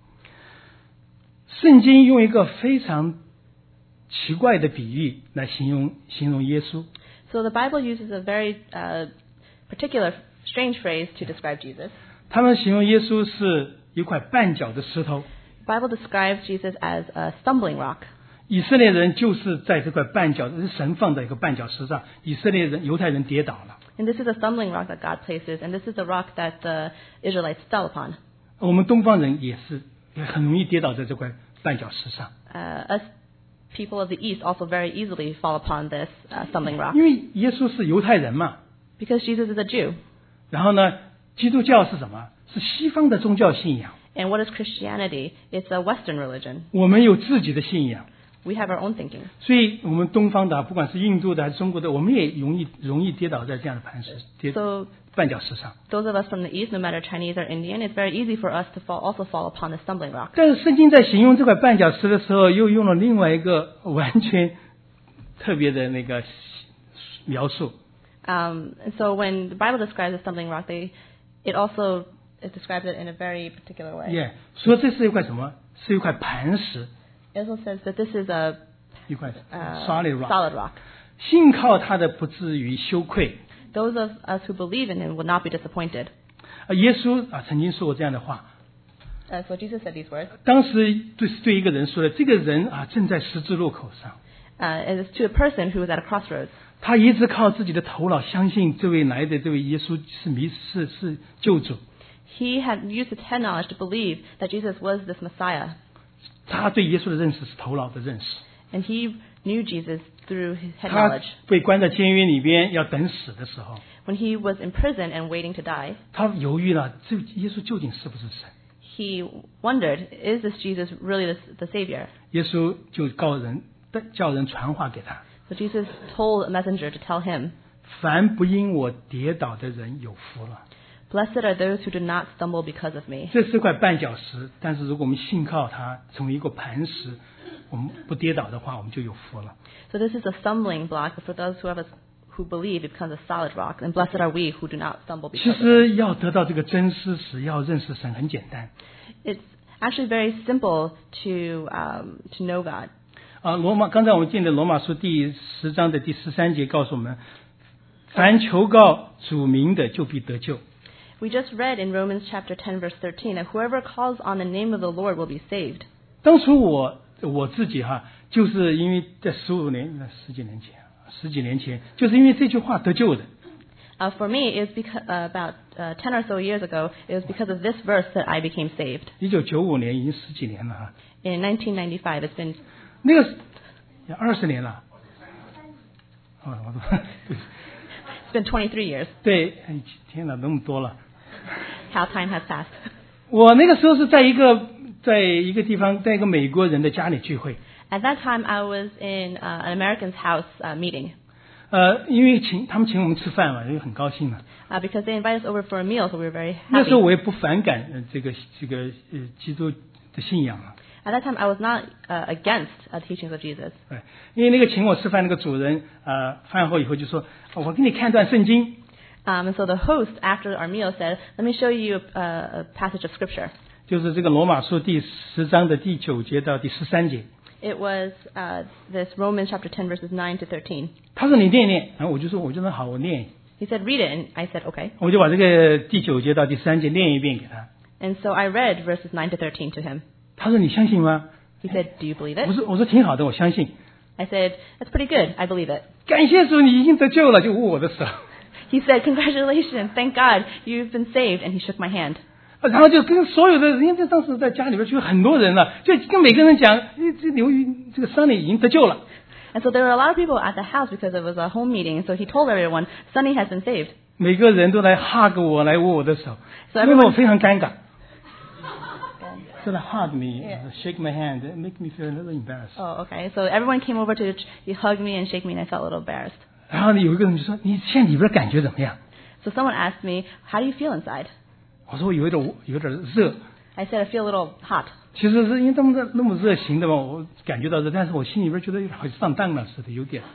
圣经用一个非常奇怪的比喻来形容形容耶稣。 So the Bible uses a very uh, particular, strange phrase to describe Jesus. 他们形容耶稣是一块绊脚的石头， The Bible describes Jesus as a stumbling rock. 以色列人就是在这块绊脚，神放在一个绊脚石上，以色列人犹太人跌倒了。 And this is a stumbling rock that God places, and this is the rock that the Israelites fell upon. 我们东方人也是也很容易跌倒在这块绊脚石上。 Uh, us people of the East also very easily fall upon this uh, stumbling rock. 因为耶稣是犹太人嘛。 Because Jesus is a Jew. 然后呢，基督教是什么？是西方的宗教信仰。 And what is Christianity? It's a Western religion. 我们有自己的信仰。 We have our own thinking. 所以我们东方的，不管是印度的还是中国的，我们也容易容易跌倒在这样的磐石、跌 So 绊脚石上。 those of us from the East, no matter Chinese or Indian, it's very easy for us to fall, also fall upon the stumbling rock. 但是圣经在形容这块绊脚石的时候，又用了另外一个完全特别的那个描述。 Um, and so when the Bible describes the stumbling rock, they, it also it describes it in a very particular way. Yeah， 说这是一块什么？是一块磐石。 It also says that this is a 一块 uh, solid rock， solid rock. 信靠他的不至于羞愧。 Those of us who believe in him will not be disappointed. 啊，耶稣啊曾经说过这样的话。 Uh, so Jesus said these words. 当时对对一个人说的，这个人啊正在十字路口上。 Uh, it is to a person who was at a crossroads. 他一直靠自己的头脑相信这位来的这位耶稣是弥是是救主。 He had used his head knowledge to believe that Jesus was this Messiah. 他对耶稣的认识是头脑的认识。 And he knew Jesus through his head 他 knowledge. 被关在监狱里边要等死的时候， When he was in prison and waiting to die, 他犹豫了，这耶稣究竟是不是神？ he wondered, is this Jesus really the, the Savior? 耶稣就告人叫人传话给他， So Jesus told a messenger to tell him, 凡不因我跌倒的人有福了。 Blessed are those who do not stumble because of me. 这是块绊脚石，但是如果我们信靠它，成为一个磐石，我们不跌倒的话，我们就有福了。 So this is a stumbling block, but for those who have a, who believe, it becomes a solid rock. And blessed are we who do not stumble 其 because of it. 实要得到这个真知识，要认识神很简单。 It's actually very simple to um, to know God. 啊，罗马刚才我们见的罗马书第十章的第十三节告诉我们，凡求告主名的，就必得救。 We just read in Romans chapter ten, verse thirteen, that whoever calls on the name of the Lord will be saved. 当初我我自己哈，就是因为在十五年、十几年前、十几年前，就是因为这句话得救的。 Uh, for me, it was because, uh, about uh, ten or so years ago, it was because of this verse that I became saved. 一九九五年已经十几年了哈， In nineteen ninety-five, it's been 那个二十年了。哦，我都 it's been twenty-three years. 对，哎天哪，那么多了。 How time has passed. 我那个时候是在一个在一个地方，在一个美国人的家里聚会。 At that time, I was in uh, an American's house uh, meeting 呃，因为请他们请我们吃饭嘛，就很高兴了。 uh, because they invited us over for a meal, so we were very 那时候 happy. 我也不反感呃这个这个呃基督的信仰了。 At that time, I was not uh, against uh, teachings of Jesus. 哎，因为那个请我吃饭那个主人，呃，饭后以后就说，我给你看段圣经。 Um, and so the host, after our meal, said, "Let me show you a, a passage of scripture." 就是这个罗马书第十章的第九节到第十三节。 It was uh, this Romans chapter ten, verses nine to thirteen. 他说你念一念，然后我就说我就说好，我念。 He said, "Read it," and I said, "Okay." 我就把这个第九节到第十三节念一遍给他。 And so I read verses nine to thirteen to him. 他说你相信吗？ He said, "Do you believe 我 it?" 说我说挺好的，我相信。 I said, "That's pretty good. I believe it." 感谢主，你已经得救了，就握我的手。 He said, "Congratulations, thank God, you've been saved." And he shook my hand. 然后就跟所有的人，家当时在家里边就有很多人了，就跟每个人讲，这由于这个桑尼已经得救了。 And so there were a lot of people at the house because it was a home meeting. So he told everyone, "Sonny has been saved." 每个人都来 hug 我，来握我的手， So 因为我 everyone, 非常尴尬。就来 hug me, shake my hand, make me feel a little embarrassed. oh, okay. So everyone came over to he hugged me and shake me, and I felt a little embarrassed. 然后呢，有一个人就说：“你现在里边感觉怎么样 So someone asked me, "How do you feel inside?" 我说：“我有一点有点热。 I said, "I feel a little hot." 其实是因为他们那么热情的嘛，我感觉到热，但是我心里边觉得有点好像上当了似的，有点。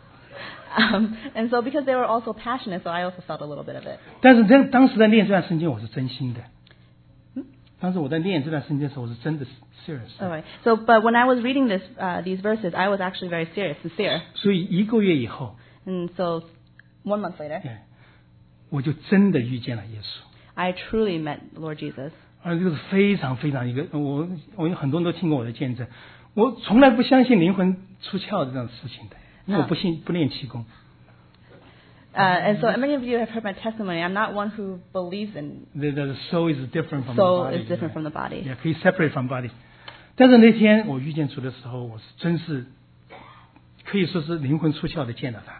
Um, and so because they were also passionate, so I also felt a little bit of it. 但是当当时在念这段圣经，我是真心的。当时我在念这段圣经的时候，我是真的 serious。 Okay. So, but when I was reading this, uh, these verses, I was actually very serious, sincere. 所以一个月以后， And so, one month later, 哎，我就真的遇见了耶稣。 I truly met Lord Jesus. 而这个是非常非常一个，我我有很多人都听过我的见证。 我从来不相信灵魂出窍这种事情的，因为我不信不练气功。 Uh, and so many of you have heard my testimony. I'm not one who believes in The, the soul is different from soul the body. is different from the body. 也可以 separate from body。但是那天我遇见主的时候，我是真是可以说是灵魂出窍的见到他。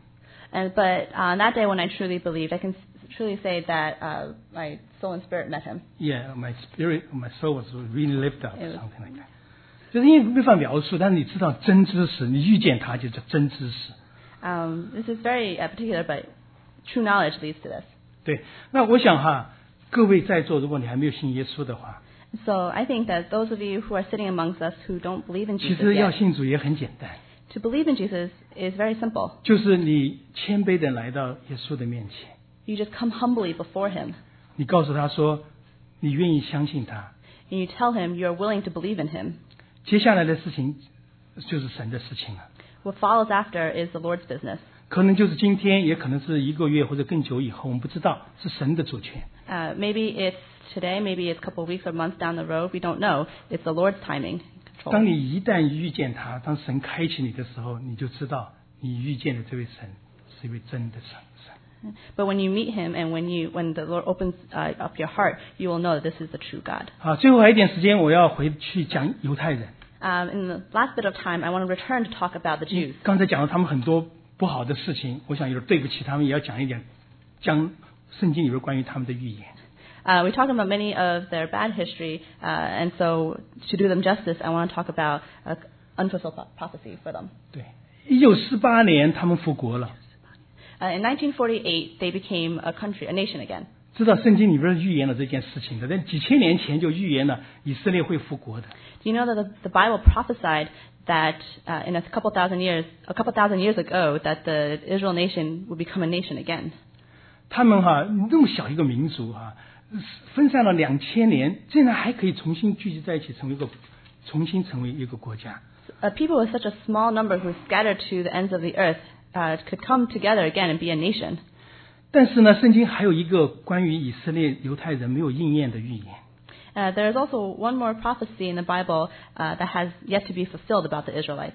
And but uh, that day when I truly believed, I can truly say that uh, my soul and spirit met him. Yeah, my spirit, my soul was really lifted up, It was- something like that. 就是因为没法描述，但是你知道真知识，你遇见他就叫真知识。 Um, this is very uh, particular, but true knowledge leads to this. 对，那我想哈，各位在座，如果你还没有信耶稣的话， So I think that those of you who are sitting amongst us who don't believe in 其 Jesus 实要 yet, 信主也很简单， to believe in Jesus is very simple. 就是你谦卑的来到耶稣的面前， You just come humbly before him, 你告诉他说，你愿意相信他， and you tell him you're willing to believe in him. 接下来的事情就是神的事情了。 What follows after is the Lord's business. 可能就是今天，也可能是一个月或者更久以后，我们不知道，是神的主权。 Uh, maybe it's today, maybe it's a couple of weeks or months down the road. We don't know. It's the Lord's timing. 当 Control. 你一旦遇见他，当神开启你的时候，你就知道你遇见的这位神是一位真的神。神 But when you meet him and when you when the Lord opens uh, up your heart, you will know that this is the true God. 好，最后还有一点时间，我要回去讲犹太人。 Um, in the last bit of time, I want to return to talk about the Jews. 刚才讲了他们很多不好的事情，我想有点对不起他们，也要讲一点讲圣经里边关于他们的预言。 Uh, we talked about many of their bad history, uh, and so to do them justice, I want to talk about uh, unfulfilled pro- prophecy for them. 对，一九四八年他们复国了， Uh, in nineteen forty-eight, they became a country, a nation again. 知道圣经里边预言了这件事情的，但几千年前就预言了以色列会复国的。 Do you know that the, the Bible prophesied that uh, in a couple thousand years, a couple thousand years ago, that the Israel nation would become a nation again? 他们哈那么小一个民族哈，分散了两千年，竟然还可以重新聚集在一起，成为一个重新成为一个国家。 Uh, people with such a small number who scattered to the ends of the earth uh, could come together again and be a nation. 但是呢，圣经还有一个关于以色列犹太人没有应验的预言。 Uh, there is also one more prophecy in the Bible uh, that has yet to be fulfilled about the Israelites.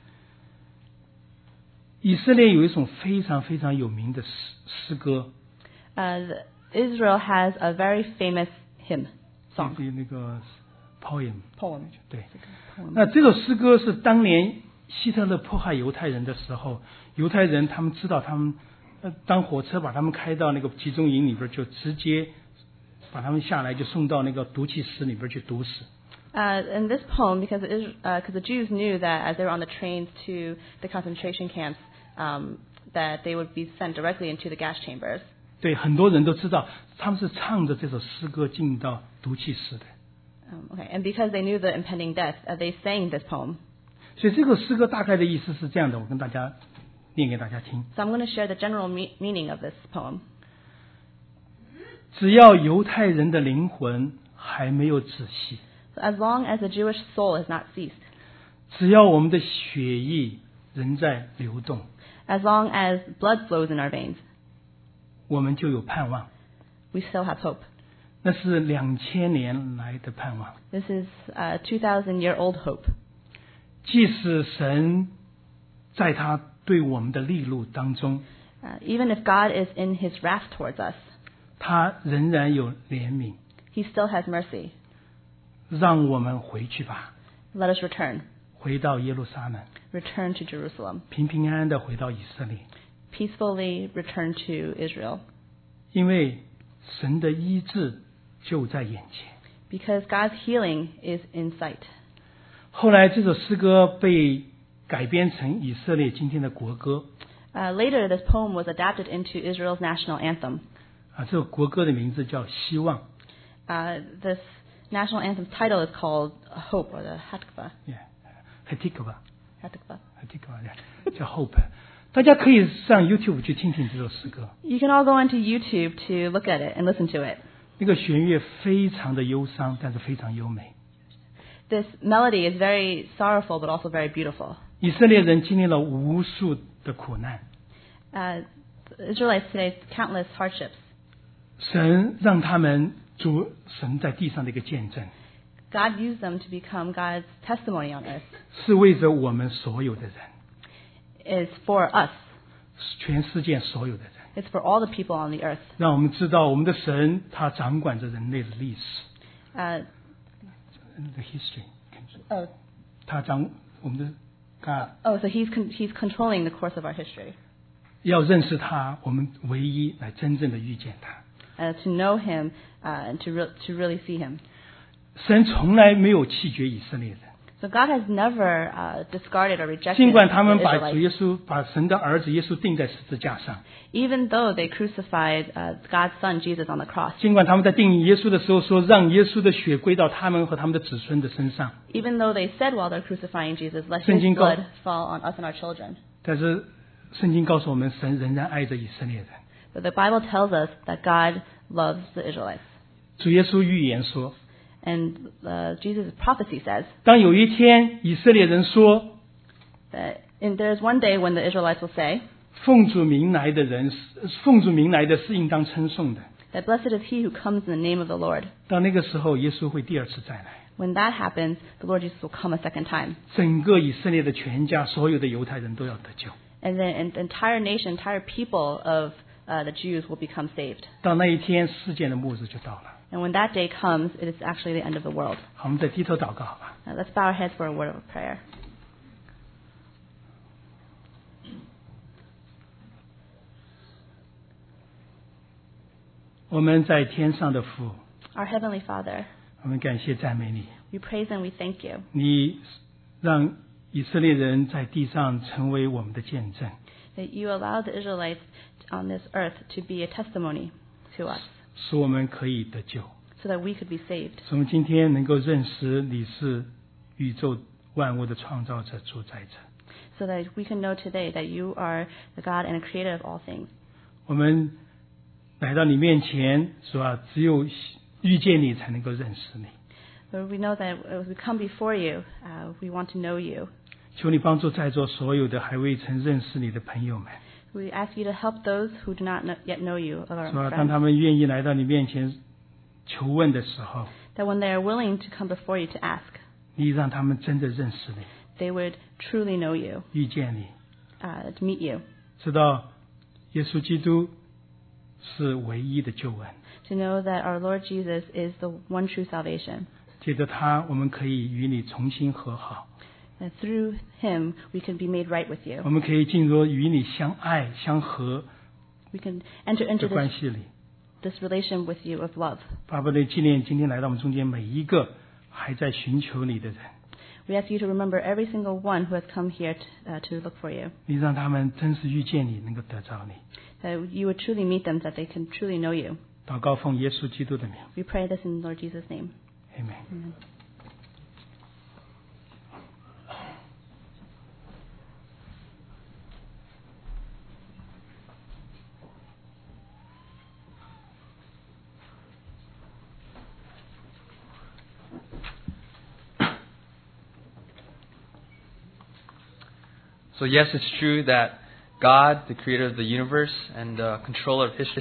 以色列有一种非常非常有名的诗诗歌， Uh, the- Israel has a very famous hymn song, 那个那个 poem。 poem. 对， poem. 那这首诗歌是当年希特勒迫害犹太人的时候，犹太人他们知道他们，呃，当火车把他们开到那个集中营里边，就直接把他们下来，就送到那个毒气室里边去毒死。 Uh, in this poem, because, it is, uh, 'cause the Jews knew that as they were on the trains to the concentration camps, um, that they would be sent directly into the gas chambers. 对，很多人都知道他们是唱着这首诗歌进到毒气室的。 Um, okay, and because they knew the impending death, uh, they sang this poem. 所以这个诗歌大概的意思是这样的，我跟大家念给大家听。 So I'm going to share the general me- meaning of this poem. 只要犹太人的灵魂还没有止息， So as long as the Jewish soul has not ceased, 只要我们的血液仍在流动， as long as blood flows in our veins, 我们就有盼望。 we still have hope. 那是两千年来的盼望。 This is a two thousand year old hope. 即使神在他对我们的力路当中， Uh, even if God is in his wrath towards us, 他仍然有怜悯， he still has mercy. 让我们回去吧， Let us return. 回到耶路撒冷， Return to Jerusalem. 平平安安的回到以色列， Peacefully return to Israel. 因为神的医治就在眼前。 Because God's healing is in sight. 后来这首诗歌被改编成以色列今天的国歌 Uh, later, this poem was adapted into Israel's national anthem. 啊，这首国歌的名字叫《希望》。 Uh, this national anthem's title is called Hope, or the Hatikvah. Hatikva Hatikvah. Hatikva 叫 Hope。大家可以上 YouTube 去听听这首诗歌， You can all go onto YouTube to look at it and listen to it. 那个弦乐非常的忧伤，但是非常优美。 This melody is very sorrowful, but also very beautiful. 以色列人经历了无数的苦难， Uh, the Israelites faced countless hardships. 神让他们主神在地上的一个见证， God used them to become God's testimony on earth. 是为着我们所有的人， It's for us. 全世界所有的人， It's for all the people on the earth. 让我们知道我们的神他掌管着人类的历史 Uh, ，the history， oh, 他掌我们的 God。 oh, so he's con- he's controlling the course of our history. 要认识他，我们唯一来真正的遇见他。 Uh, to know him uh, and to re- to really see him. 神从来没有弃绝以色列人， So God has never uh, discarded or rejected 尽 the 管他们把主 Israelites, 耶稣、把神的儿子耶稣钉在十字架上， even though they crucified uh, God's Son Jesus on the cross. 尽管他们在钉耶稣的时候说，让耶稣的血归到他们和他们的子孙的身上， Even though they said while they're crucifying Jesus, let 圣 his 经告- blood fall on us and our children. 但是圣经告诉我们，神仍然爱着以色列人。 But the Bible tells us that God loves the Israelites. 主耶稣预言说， And uh, Jesus' prophecy says 当有一天以色列人说， that in, there's one day when the Israelites will say 奉主名来的人，奉主名来的是应当称颂的。 that blessed is he who comes in the name of the Lord. 到那个时候，耶稣会第二次再来， When that happens, the Lord Jesus will come a second time. 整个以色列的全家，所有的犹太人都要得救。 And then an entire nation, entire people of uh, the Jews will become saved. 到那一天，世界的末日就到了。 And when that day comes, it is actually the end of the world. 好，我们再低头祷告，好吧？ Now, let's bow our heads for a word of prayer. 我们在天上的父， Our Heavenly Father, 我们感谢赞美你， we praise and we thank you. 你让以色列人在地上成为我们的见证， That you allowed the Israelites on this earth to be a testimony to us 使我们可以得救， so that we could be saved. 使我们今天能够认识你是宇宙万物的创造者、主宰者。 So that we can know today that you are the God and a creator of all things. 我们来到你面前，是吧？只有遇见你，才能够认识你。 But we know that as we come before you, uh, we want to know you. 求你帮助在座所有的还未曾认识你的朋友们， We ask you to help those who do not know, yet know you, of our 是吧？当 friends. 他们愿意来到你面前求问的时候， That when they are willing to come before you to ask, 你让他们真的认识你， they would truly know you, 遇见你， uh, to meet you, 知道耶稣基督是唯一的救恩。 to know that our Lord Jesus is the one true salvation. 借着他，我们可以与你重新和好， And through him, we can be made right with 我 you. 们可以进入与你相爱相合 We can enter 的 into 关 this, 系里。 this relation with you of love. 巴不得纪念今天来到我们中间每一个还在寻求你的人， We ask you to remember every single one who has come here to, uh, to look for you. 你让他们真实遇见你，能够得着你。 That you would truly meet them, that they can truly know you. 祷告奉耶稣基督的名 We pray this in Lord Jesus' name. ，Amen。 Amen. So yes, it's true that God, the creator of the universe and the controller of history,